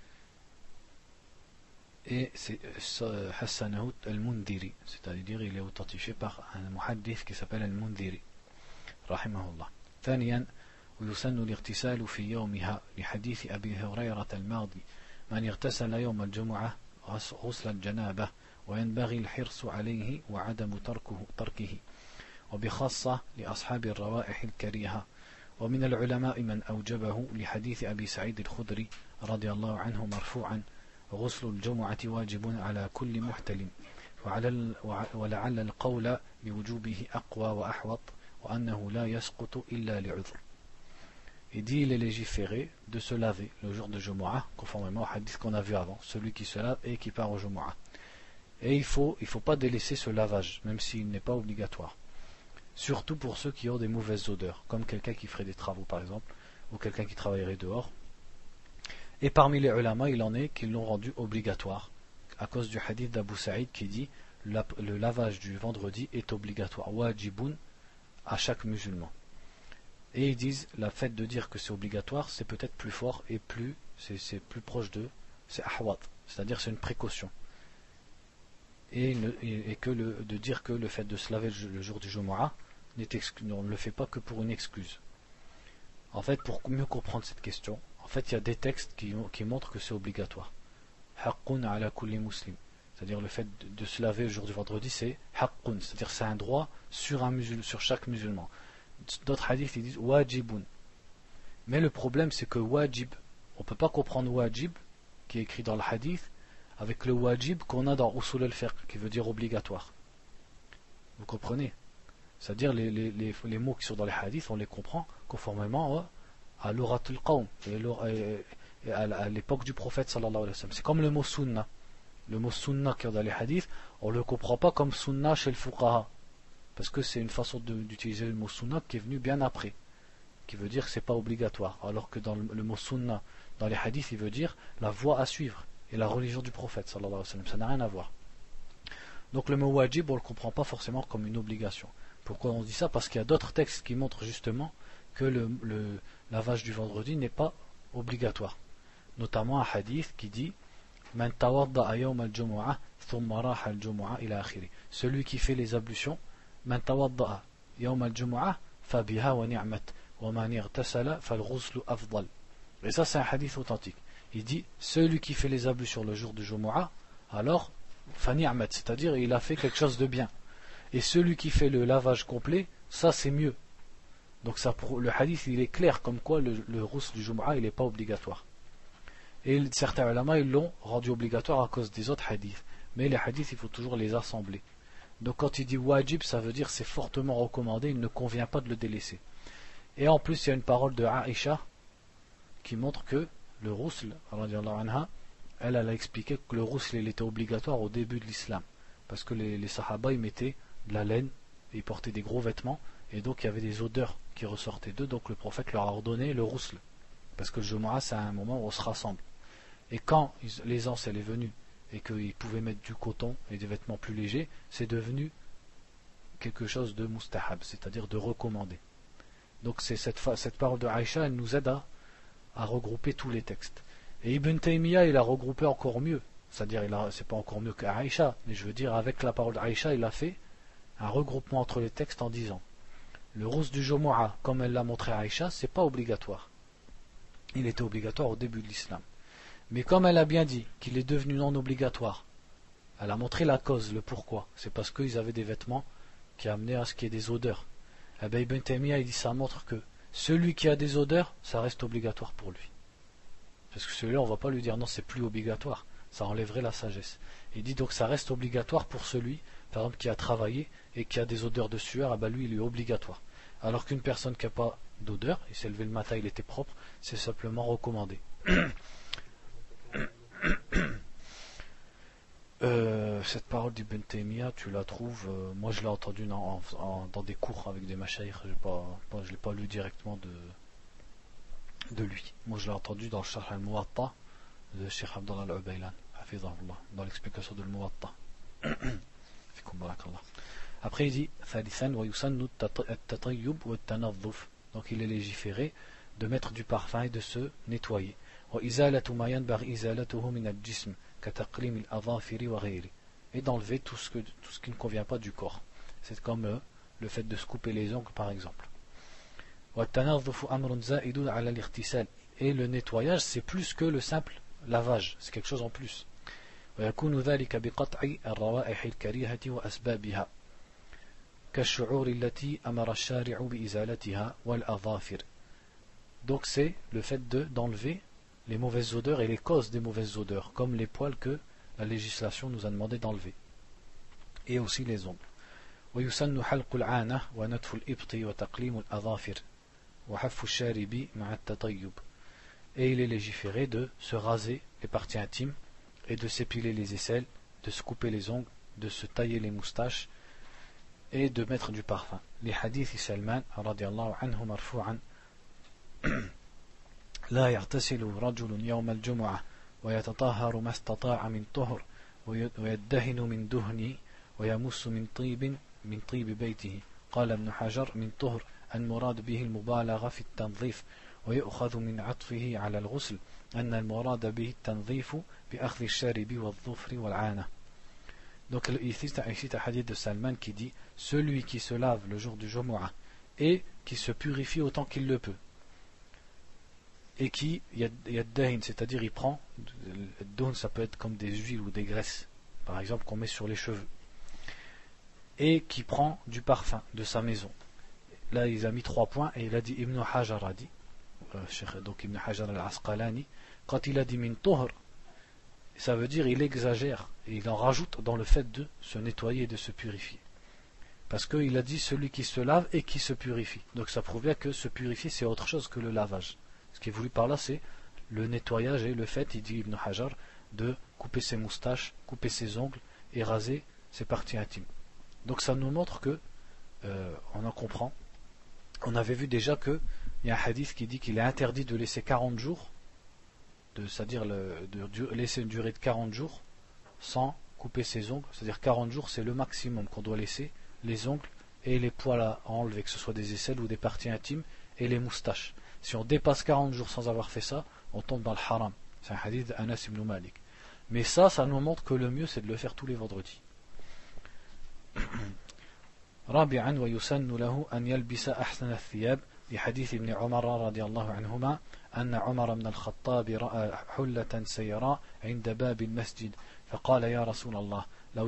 Speaker 1: et c'est Hassanahu al-Mundhiri, c'est-à-dire il est authentifié par un muhaddith qui s'appelle al-Mundhiri رحمه الله. ثانيا ويسن الاغتسال في يومها لحديث أبي هريرة الماضي من اغتسل يوم الجمعة غسل الجنابة وينبغي الحرص عليه وعدم تركه وبخاصة لأصحاب الروائح الكريهة. ومن العلماء من أوجبه لحديث أبي سعيد الخدري رضي الله عنه مرفوعا غسل الجمعة واجب على كل محتلم ولعل القول بوجوبه أقوى وأحوط وأنه لا يسقط إلا لعذر. Il dit il est légiféré de se laver le jour de Jumu'ah, conformément au hadith qu'on a vu avant, celui qui se lave et qui part au Jumu'ah. Et il faut pas délaisser ce lavage, même s'il n'est pas obligatoire. Surtout pour ceux qui ont des mauvaises odeurs, comme quelqu'un qui ferait des travaux par exemple, ou quelqu'un qui travaillerait dehors. Et parmi les ulama, il en est qui l'ont rendu obligatoire, à cause du hadith d'Abu Saïd qui dit le lavage du vendredi est obligatoire, wajibun à chaque musulman. Et ils disent, la fait de dire que c'est obligatoire, c'est peut-être plus fort et c'est plus proche de, c'est ahwat, c'est-à-dire c'est une précaution. Et que de dire que le fait de se laver le jour du Jumu'ah, on ne le fait pas que pour une excuse. En fait, pour mieux comprendre cette question, en fait, il y a des textes qui montrent que c'est obligatoire. Haqqun ala kulli muslim. C'est-à-dire le fait de se laver le jour du vendredi, c'est haqqun, c'est-à-dire c'est un droit sur chaque musulman. D'autres hadiths ils disent wajibun. Mais le problème c'est que wajib, on ne peut pas comprendre wajib qui est écrit dans le hadith avec le wajib qu'on a dans usul al-fiqh qui veut dire obligatoire. Vous comprenez? C'est-à-dire les mots qui sont dans les hadiths, on les comprend conformément à l'oratul qawm et à l'époque du prophète sallallahu alayhi wa sallam. C'est comme le mot sunnah. Le mot sunnah qui est dans les hadiths, on ne le comprend pas comme sunnah chez le fuqaha. Parce que c'est une façon d'utiliser le mot sunnah qui est venu bien après, qui veut dire que c'est pas obligatoire. Alors que dans le mot sunnah, dans les hadiths, il veut dire la voie à suivre et la religion du prophète sallallahu alayhi wa sallam. Ça n'a rien à voir. Donc le mot wajib, on ne le comprend pas forcément comme une obligation. Pourquoi on dit ça? Parce qu'il y a d'autres textes qui montrent justement que le lavage du vendredi n'est pas obligatoire. Notamment un hadith qui dit Man tawadda'a yawm al-jumu'ah thumma raha al-jumu'ah ila akhiri. Celui qui fait les ablutions, Man tawadda'a yawm al-jumu'ah fabiha wa ni'mat wa man ightasala fal-ghuslu afdal. Et ça c'est un hadith authentique. Il dit celui qui fait les ablutions le jour du Jumu'ah, alors fa ni'mat, c'est-à-dire il a fait quelque chose de bien. Et celui qui fait le lavage complet, ça c'est mieux. Donc ça, le hadith il est clair comme quoi le ghusl du Jumu'ah il n'est pas obligatoire. Et certains ulama ils l'ont rendu obligatoire à cause des autres hadiths. Mais les hadiths il faut toujours les assembler. Donc quand il dit wajib, ça veut dire c'est fortement recommandé, il ne convient pas de le délaisser. Et en plus il y a une parole de Aïcha qui montre que le ghusl, elle a expliqué que le ghusl il était obligatoire au début de l'islam. Parce que les sahaba ils mettaient de la laine, et ils portaient des gros vêtements, et donc il y avait des odeurs qui ressortaient d'eux, donc le prophète leur a ordonné le ghusl. Parce que le Jumu'ah c'est un moment où on se rassemble. Et quand l'aisance elle est venue, et qu'ils pouvaient mettre du coton et des vêtements plus légers, c'est devenu quelque chose de mustahab, c'est-à-dire de recommandé. Donc c'est cette parole de Aïcha, elle nous aide à regrouper tous les textes. Et Ibn Taymiyyah, il a regroupé encore mieux. C'est-à-dire, c'est pas encore mieux qu'Aïcha, mais je veux dire, avec la parole d'Aïcha, il a fait un regroupement entre les textes en disant le ghusl du Jumu'ah, comme elle l'a montré à Aïcha, c'est pas obligatoire. Il était obligatoire au début de l'islam. Mais comme elle a bien dit qu'il est devenu non obligatoire, elle a montré la cause, le pourquoi. C'est parce qu'ils avaient des vêtements qui amenaient à ce qu'il y ait des odeurs. Et bien Ibn Taymiyyah, il dit ça montre que celui qui a des odeurs, ça reste obligatoire pour lui. Parce que celui-là, on ne va pas lui dire non, c'est plus obligatoire. Ça enlèverait la sagesse. Il dit donc ça reste obligatoire pour celui, par exemple, qui a travaillé et qui a des odeurs de sueur, ah ben lui, il est obligatoire. Alors qu'une personne qui n'a pas d'odeur, il s'est levé le matin, il était propre, c'est simplement recommandé. Cette parole d'Ibn Taymiyyah, tu la trouves, moi je l'ai entendue dans des cours avec des machaïrs, je ne l'ai pas lu directement de lui. Moi je l'ai entendu dans le Sharh al-Muwatta de Cheikh Abdallah al-Ubaylan, dans l'explication de al-Muwatta. Après il dit donc il est légiféré de mettre du parfum et de se nettoyer. Et d'enlever tout ce qui ne convient pas du corps. C'est comme le fait de se couper les ongles par exemple. Et le nettoyage c'est plus que le simple lavage, c'est quelque chose en plus. Donc c'est le fait d'enlever les mauvaises odeurs et les causes des mauvaises odeurs, comme les poils que la législation nous a demandé d'enlever, et aussi les ongles. Et il est légiféré de se raser les parties intimes et de s'épiler les aisselles, de se couper les ongles, de se tailler les moustaches et de mettre du parfum. Les hadiths Salman radiyallahu anhu marfu'an لا يغتسل رجل يوم الجمعة ويتطهر ما استطاع من طهر ويدهن من دهنه ويمس من طيب بيته قال ابن حجر من طهر المراد به المبالغة في التنظيف ويؤخذ من عطفه على الغسل أن المراد به التنظيف بأخذ الشارب والظفر والعانة. Donc ici c'est un hadith de Salman qui dit celui qui se lave le jour du Jumu'ah et qui se purifie autant qu'il le peut et qui yaddahin, c'est-à-dire il prend don, ça peut être comme des huiles ou des graisses par exemple qu'on met sur les cheveux, et qui prend du parfum de sa maison. Là il a mis 3 points et il a dit Ibn Hajar a dit donc Ibn Hajar al-Asqalani, quand il a dit min tohr, ça veut dire il exagère et il en rajoute dans le fait de se nettoyer et de se purifier, parce qu'il a dit celui qui se lave et qui se purifie, donc ça prouve bien que se purifier c'est autre chose que le lavage. Ce qui est voulu par là c'est le nettoyage et le fait, il dit Ibn Hajar, de couper ses moustaches, couper ses ongles et raser ses parties intimes. Donc ça nous montre que on en comprend. On avait vu déjà qu'il y a un hadith qui dit qu'il est interdit de laisser 40 jours, c'est-à-dire laisser une durée de 40 jours sans couper ses ongles, c'est-à-dire 40 jours c'est le maximum qu'on doit laisser les ongles et les poils à enlever, que ce soit des aisselles ou des parties intimes, et les moustaches. Si on dépasse 40 jours sans avoir fait ça, on tombe dans le haram. C'est un hadith d'Anas ibn Malik. Mais ça nous montre que le mieux c'est de le faire tous les vendredis. رابعا ويسن له أن يلبس أحسن الثياب لحديث ابن عمر رضي الله عنهما أن عمر بن الخطاب رأى حلة سيراء عند باب المسجد فقال يا رسول الله لو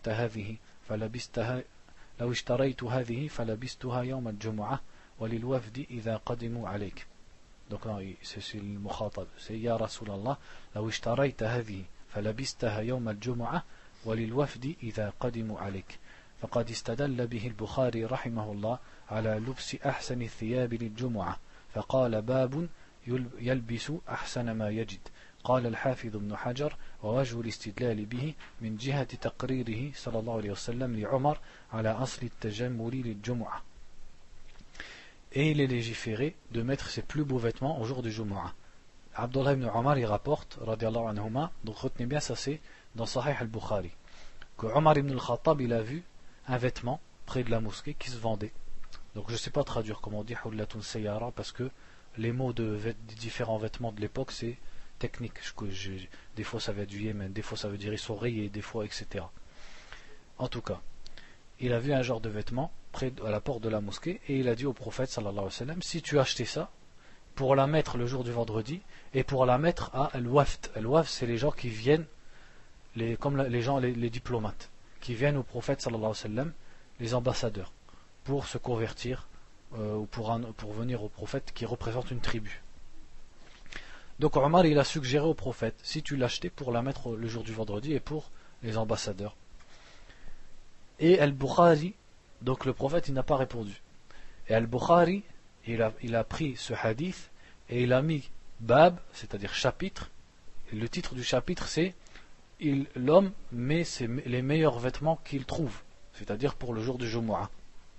Speaker 1: اشتريت هذه فلبستها يوم الجمعة وللوفد إذا قدموا عليك. Donc non, c'est le mukhatab, c'est يا رسول الله لو اشتريت هذه فلبستها يوم الجمعة وللوفد إذا قدموا عليك. فقد استدل به البخاري رحمه الله على لبس أحسن الثياب للجمعة فقال باب يلبس أحسن ما يجد. قال الحافظ ابن حجر ووجه الاستدلال به من جهة تقريره صلى الله عليه وسلم لعمر على أصل التجمل للجمعة. Et il est légiféré de mettre ses plus beaux vêtements au jour du Jumu'ah. Abdullah ibn Omar il rapporte, radiallahu anhuma, donc retenez bien ça c'est dans Sahih al-Bukhari, que Omar ibn al-Khattab il a vu un vêtement près de la mosquée qui se vendait. Donc je ne sais pas traduire comment on dit hullatun sayyara, parce que les mots des différents vêtements de l'époque c'est technique. Des fois ça veut dire du Yémen, des fois ça veut dire ils sont rayés, des fois etc. En tout cas, il a vu un genre de vêtement près à la porte de la mosquée et il a dit au prophète sallallahu alayhi wa sallam, si tu achetais ça pour la mettre le jour du vendredi et pour la mettre à al-wafd. Al-wafd c'est les gens qui viennent, comme les gens, les diplomates qui viennent au prophète sallallahu alayhi wa sallam, les ambassadeurs, pour se convertir ou pour venir au prophète qui représente une tribu. Donc Omar il a suggéré au prophète, si tu l'achetais pour la mettre le jour du vendredi et pour les ambassadeurs. Et Al-Bukhari, donc le prophète il n'a pas répondu. Et Al-Bukhari il a pris ce hadith et il a mis bab, c'est-à-dire chapitre, et le titre du chapitre c'est l'homme met les meilleurs vêtements qu'il trouve, c'est-à-dire pour le jour du Jumu'ah.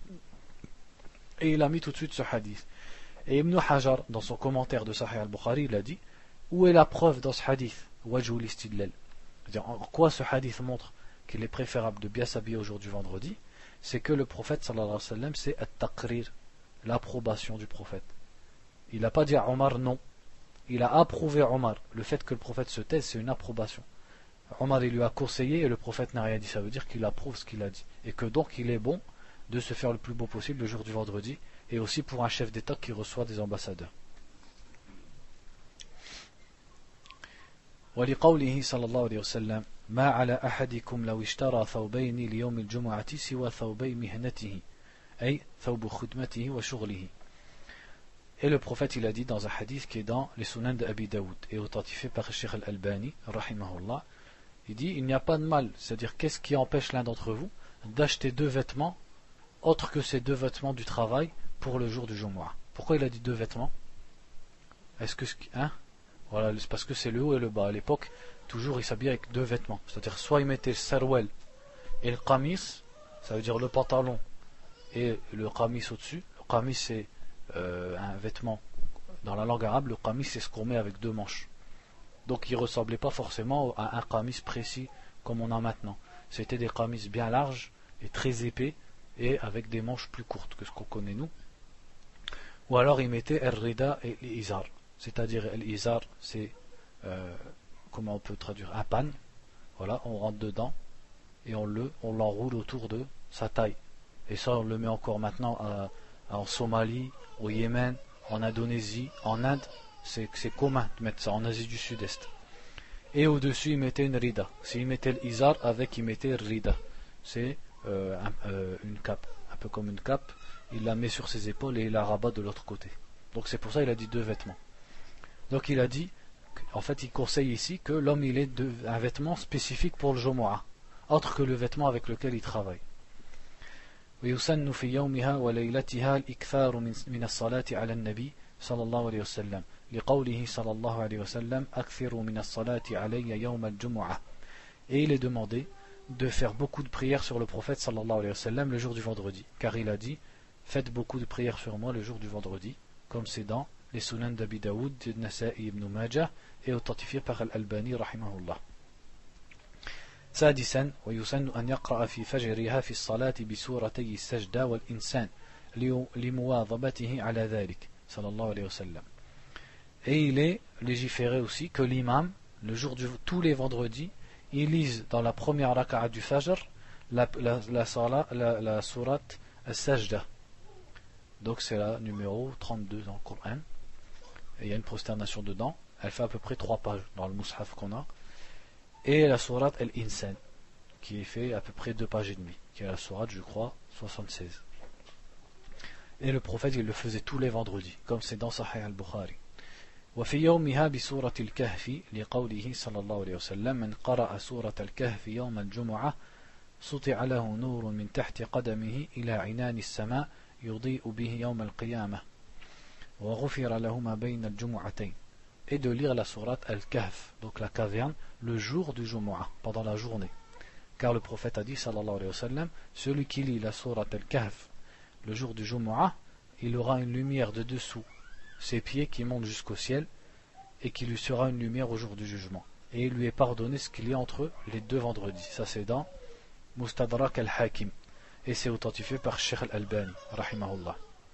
Speaker 1: Et il a mis tout de suite ce hadith. Et Ibn Hajar, dans son commentaire de Sahih al-Bukhari, il a dit, où est la preuve dans ce hadith, wajhul istidlal, c'est-à-dire en quoi ce hadith montre qu'il est préférable de bien s'habiller au jour du vendredi, c'est que le prophète sallallahu alayhi wa sallam c'est at-taqrir, l'approbation du prophète. Il n'a pas dit à Omar non, il a approuvé Omar. Le fait que le prophète se taise c'est une approbation. Omar il lui a conseillé et le prophète n'a rien dit, ça veut dire qu'il approuve ce qu'il a dit et que donc il est bon de se faire le plus beau possible le jour du vendredi, et aussi pour un chef d'État qui reçoit des ambassadeurs. ولقوله صلى الله عليه وسلم ما على أحدكم لو اشترى ثوبين ليوم الجمعة سوى ثوبي مهنته أي ثوب خدمته وشغله. Et le prophète il a dit dans un hadith qui est dans les Sunan d'Abi Daoud et authentifié par Cheikh al-Albani rahimahullah, il dit il n'y a pas de mal, c'est-à-dire qu'est-ce qui empêche l'un d'entre vous d'acheter 2 vêtements autres que ces 2 vêtements du travail pour le jour du Jumu'ah. Pourquoi il a dit 2 vêtements? Est-ce que voilà, c'est parce que c'est le haut et le bas. À l'époque, toujours il s'habillait avec 2 vêtements. C'est-à-dire soit il mettait le sarwal et le qamis, ça veut dire le pantalon et le qamis au-dessus. Le qamis c'est un vêtement dans la langue arabe, le qamis c'est ce qu'on met avec 2 manches. Donc il ressemblait pas forcément à un qamis précis comme on a maintenant. C'était des qamis bien larges et très épais et avec des manches plus courtes que ce qu'on connaît nous. Ou alors il mettait al-rida et l'izar. C'est-à-dire l'izar, c'est comment on peut traduire, un pagne. Voilà, on rentre dedans et on l'enroule autour de sa taille. Et ça on le met encore maintenant en Somalie, au Yémen, en Indonésie, en Inde. C'est commun de mettre ça, en Asie du Sud-Est. Et au-dessus il mettait une rida. S'il mettait l'izar, avec il mettait le rida. C'est une cape, un peu comme une cape. Il la met sur ses épaules et il la rabat de l'autre côté. Donc c'est pour ça qu'il a dit 2 vêtements. Donc il a dit, en fait il conseille ici que l'homme il ait un vêtement spécifique pour le Jumu'ah, autre que le vêtement avec lequel il travaille. ويسن في يومها وليلتها الإكثار من الصلاة على النبي صلى الله عليه وسلم لقوله صلى الله عليه وسلم أكثروا من الصلاة علي يوم الجمعة. Et il est demandé de faire beaucoup de prières sur le prophète sallallahu alayhi wa sallam le jour du vendredi, car il a dit faites beaucoup de prières sur moi le jour du vendredi, comme c'est dans les Sunan d'Abi Daoud, de Nasa'i ibn Majah et authentifié par Al-Albani rahimahullah. سادسا ويسن أن يقرأ في فجرها في الصلاة بسورتي السجدة والإنسان لمواظبته على ذلك صلى الله عليه وسلم. Et il est légiféré aussi que l'imam, tous les vendredis, il lise dans la première raka'a du Fajr la sourate Al-Sajda. Donc c'est la numéro 32 dans le Coran. Et il y a une prosternation dedans. Elle fait à peu près 3 pages dans le Mus'haf qu'on a. Et la sourate Al-Insan, qui fait à peu près 2 pages et demie, qui est la sourate, je crois, 76. Et le prophète, il le faisait tous les vendredis, comme c'est dans Sahih al-Bukhari. وفي يومها بسورة الكهف لقوله صلى الله عليه وسلم من قرأ سورة الكهف يوم الجمعة سطع له نور من تحت قدمه إلى عنان السماء يضيء به يوم القيامة وغفر له ما بين الجمعتين. Et de lire la sourate Al-Kahf, donc la caverne, le jour du Jumu'ah, pendant la journée. Car le prophète a dit, sallallahu alayhi wa sallam, celui qui lit la sourate Al-Kahf le jour du Jumu'ah, il aura une lumière de dessous ses pieds qui montent jusqu'au ciel, et qui lui sera une lumière au jour du jugement. Et il lui est pardonné ce qu'il y a entre les 2 vendredis. Ça c'est dans Mustadrak al-Hakim. Et c'est authentifié par Sheikh al-Albani, rahimahullah.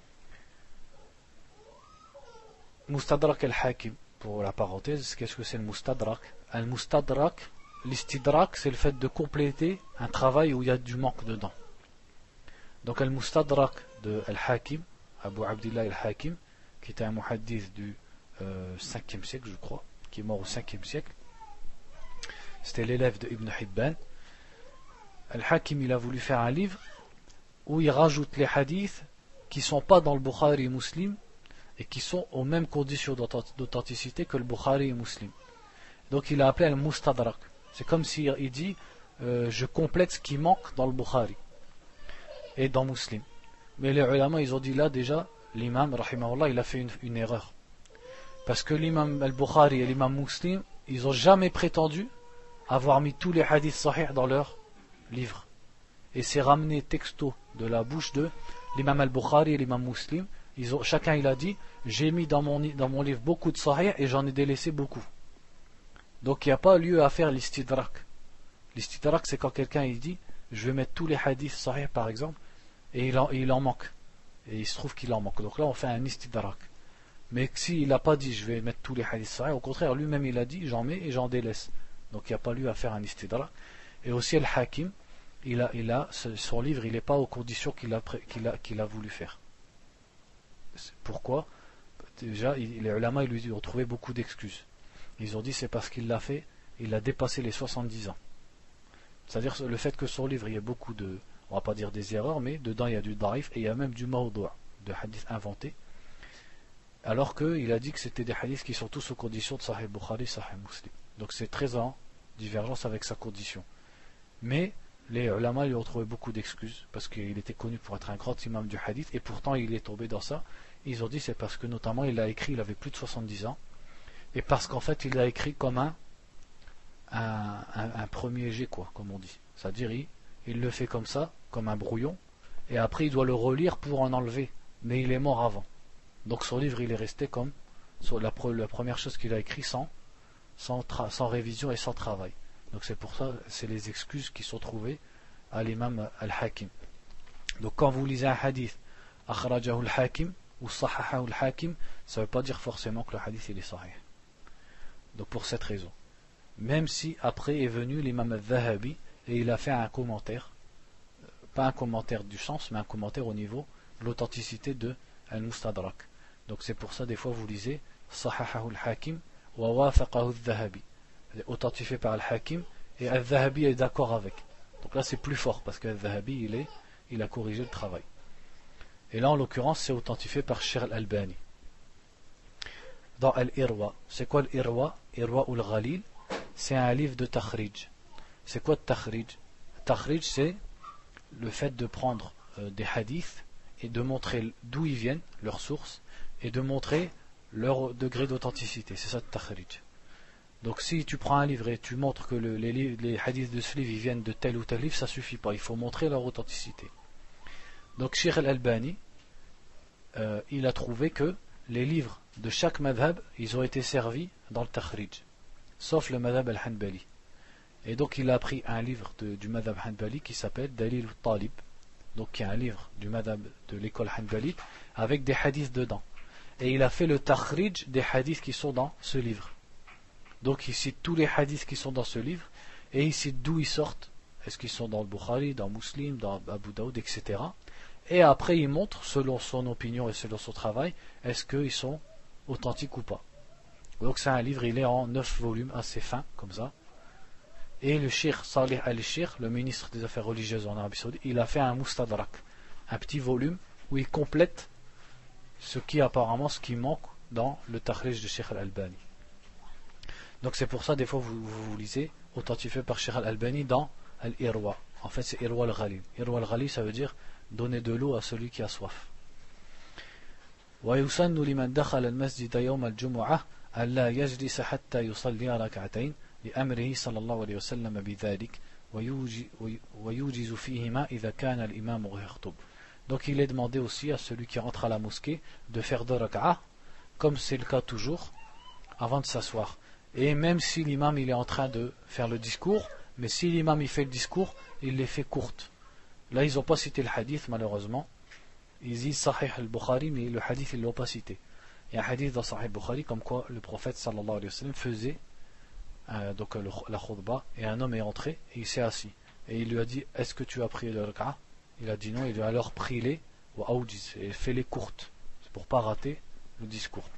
Speaker 1: Mustadrak al-Hakim. Pour la parenthèse, qu'est-ce que c'est le Mustadrak? Al-Mustadrak, l'istidrak, c'est le fait de compléter un travail où il y a du manque dedans. Donc Al-Mustadrak de Al-Hakim, Abu Abdillah Al-Hakim, qui était un muhaddith du 5e siècle, je crois, qui est mort au 5e siècle. C'était l'élève de Ibn Hibban. Al-Hakim, il a voulu faire un livre où il rajoute les hadiths qui ne sont pas dans le Bukhari et Muslim, et qui sont aux mêmes conditions d'authenticité que le Bukhari et Muslim. Donc il a appelé le Mustadrak. C'est comme s'il dit je complète ce qui manque dans le Bukhari et dans Muslim. Mais les ulama, ils ont dit là déjà, l'imam, rahimahullah, il a fait une erreur. Parce que l'imam al-Bukhari et l'imam Muslim, ils n'ont jamais prétendu avoir mis tous les hadiths sahih dans leur livre. Et c'est ramené texto de la bouche de l'imam al-Bukhari et l'imam Muslim. Chacun il a dit j'ai mis dans mon livre beaucoup de sahih et j'en ai délaissé beaucoup. Donc il n'y a pas lieu à faire l'istidrak. L'istidrak, c'est quand quelqu'un il dit je vais mettre tous les hadiths sahih par exemple et il en manque, et il se trouve qu'il en manque, donc là on fait un istidrak. Mais s'il n'a pas dit je vais mettre tous les hadiths sahih, au contraire lui-même il a dit j'en mets et j'en délaisse, donc il n'y a pas lieu à faire un istidrak. Et aussi Al-Hakim, son livre il n'est pas aux conditions qu'il a voulu faire. Pourquoi? Déjà les ulama ils lui ont trouvé beaucoup d'excuses. Ils ont dit c'est parce qu'il l'a fait, il a dépassé les 70 ans. C'est-à-dire le fait que son livre il y a beaucoup de, on va pas dire des erreurs, mais dedans il y a du daif et il y a même du mawdu', de hadiths inventés, alors qu'il a dit que c'était des hadiths qui sont tous aux conditions de Sahih Bukhari, Sahih Muslim. Donc c'est très en divergence avec sa condition. Mais les ulama lui ont trouvé beaucoup d'excuses parce qu'il était connu pour être un grand imam du hadith et pourtant il est tombé dans ça. Ils ont dit c'est parce que notamment il avait plus de 70 ans et parce qu'en fait il a écrit comme un premier jet, quoi, comme on dit. C'est-à-dire il le fait comme ça, comme un brouillon, et après il doit le relire pour en enlever, mais il est mort avant. Donc son livre il est resté comme la première chose qu'il a écrit sans révision et sans travail. Donc c'est pour ça, c'est les excuses qui sont trouvées à l'imam al-Hakim. Donc quand vous lisez un hadith, akhrajahu al-hakim ou sahahahu al-hakim, ça ne veut pas dire forcément que le hadith il est sahih. Donc pour cette raison. Même si après est venu l'imam al-Dhahabi et il a fait un commentaire, pas un commentaire du sens, mais un commentaire au niveau de l'authenticité de al-Mustadrak. Donc c'est pour ça des fois vous lisez sahahahu al-hakim wa wafaqahu al-Dhahabi, authentifié par al-Hakim et al-Dhahabi est d'accord avec. Donc là c'est plus fort parce que al-Dhahabi il a corrigé le travail. Et là en l'occurrence c'est authentifié par Sheikh al-Albani. Dans Al-Irwa, c'est quoi l'Irwa? Irwa ou al-Ghalil, c'est un livre de takhrij. C'est quoi le takhrij? Takhrij c'est le fait de prendre des hadiths et de montrer d'où ils viennent, leurs sources, et de montrer leur degré d'authenticité. C'est ça le takhrij. Donc si tu prends un livre et tu montres que les hadiths de ce livre ils viennent de tel ou tel livre, ça suffit pas, il faut montrer leur authenticité. Donc Sheikh al-Albani il a trouvé que les livres de chaque madhab ils ont été servis dans le takhrij, sauf le madhab al-Hanbali. Et donc il a pris un livre du madhab Hanbali qui s'appelle Dalil al-Talib, donc qui est un livre du madhab de l'école Hanbali avec des hadiths dedans. Et il a fait le takhrij des hadiths qui sont dans ce livre. Donc il cite tous les hadiths qui sont dans ce livre et il cite d'où ils sortent. Est-ce qu'ils sont dans le Bukhari, dans Muslim, dans Abu Daoud, etc. Et après il montre, selon son opinion et selon son travail, est-ce qu'ils sont authentiques ou pas. Donc c'est un livre, il est en 9 volumes, assez fin, comme ça. Et le Cheikh Salih al-Sheikh, le ministre des Affaires religieuses en Arabie Saoudite, il a fait un mustadrak, un petit volume où il complète ce qui manque dans le takhrij de Cheikh al-Albani. Donc c'est pour ça des fois vous lisez authentifié par Cheikh al-Albani dans Al-Irwa. En fait c'est Irwa al-Ghalil. Irwa al-Ghalil ça veut dire donner de l'eau à celui qui a soif. ويسن لمن دخل المسجد يوم الجمعة ألا يجلس حتى يصلي ركعتين لأمره صلى الله عليه وسلم بذلك ويوجز فيهما إذا كان الإمام يخطب. Donc il est demandé aussi à celui qui rentre à la mosquée de faire 2 rak'ah, comme c'est le cas toujours, avant de s'asseoir. Et même si l'imam il est en train de faire le discours, mais si l'imam il fait le discours, il les fait courtes. Là ils n'ont pas cité le hadith malheureusement. Ils disent Sahih al-Bukhari, mais le hadith ils ne l'ont pas cité. Il y a un hadith dans Sahih al-Bukhari comme quoi le prophète sallallahu alayhi wa sallam faisait la khutbah et un homme est entré et il s'est assis. Et il lui a dit est-ce que tu as prié le rak'ah? Il a dit non, il lui a alors prie-les et fait-les courtes. C'est pour ne pas rater le discours.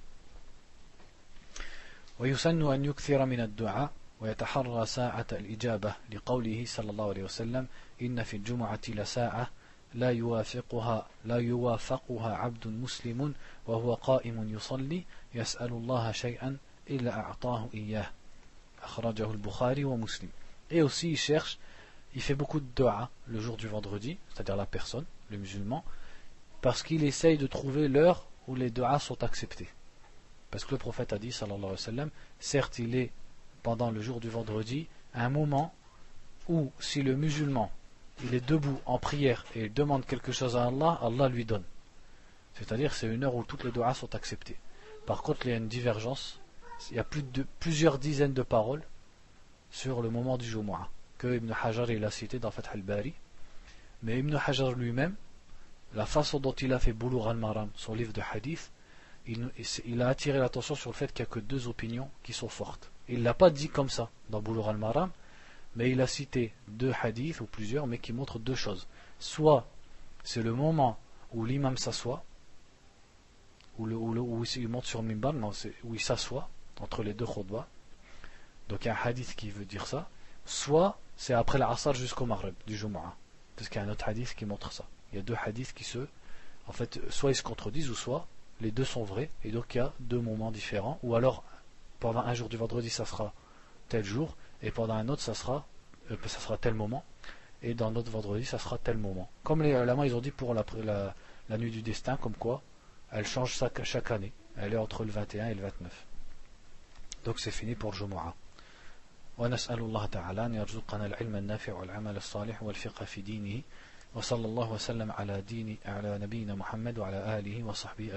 Speaker 1: ويسن أن يكثر من الدعاء ويتحرى ساعة الإجابة لقوله صلى الله عليه وسلم إن في الجمعة لساعة لا يوافقها عبد مسلم وهو قائم يصلي يسأل الله شيئا إلا أعطاه إياه أخرجه البخاري ومسلم. Et aussi il fait beaucoup de dua le jour du vendredi, c'est-à-dire la personne, le musulman, parce qu'il essaye de trouver l'heure où les duas sont acceptés. Parce que le prophète a dit, sallallahu alayhi wa sallam, certes il est, pendant le jour du vendredi, un moment où si le musulman il est debout en prière et il demande quelque chose à Allah, Allah lui donne. C'est-à-dire c'est une heure où toutes les duas sont acceptées. Par contre il y a une divergence, il y a plusieurs dizaines de paroles sur le moment du Jumu'ah que Ibn Hajar il a cité dans Fath al-Bari. Mais Ibn Hajar lui-même, la façon dont il a fait Bulugh al-Maram, son livre de hadith, il a attiré l'attention sur le fait qu'il n'y a que 2 opinions qui sont fortes. Il ne l'a pas dit comme ça dans Bulugh al-Maram, mais il a cité 2 hadiths ou plusieurs, mais qui montrent 2 choses. Soit c'est le moment où l'imam s'assoit, où il monte sur le minbar, non, c'est où il s'assoit entre les 2 khutbahs. Donc il y a un hadith qui veut dire ça. Soit c'est après l'Asr jusqu'au Maghrib du Jumu'ah, parce qu'il y a un autre hadith qui montre ça. Il y a 2 hadiths qui en fait, soit ils se contredisent, ou soit les 2 sont vrais, et donc il y a 2 moments différents, ou alors pendant un jour du vendredi ça sera tel jour, et pendant un autre ça sera tel moment, et dans l'autre vendredi ça sera tel moment. Comme les ulama ils ont dit pour la nuit du destin, comme quoi elle change chaque année, elle est entre le 21 et le 29. Donc c'est fini pour Jumu'ah. ونسأل الله تعالى أن يرزقنا العلم النافع والعمل الصالح والفقه في دينه وصلى الله وسلم على نبينا محمد وعلى آله وصحبه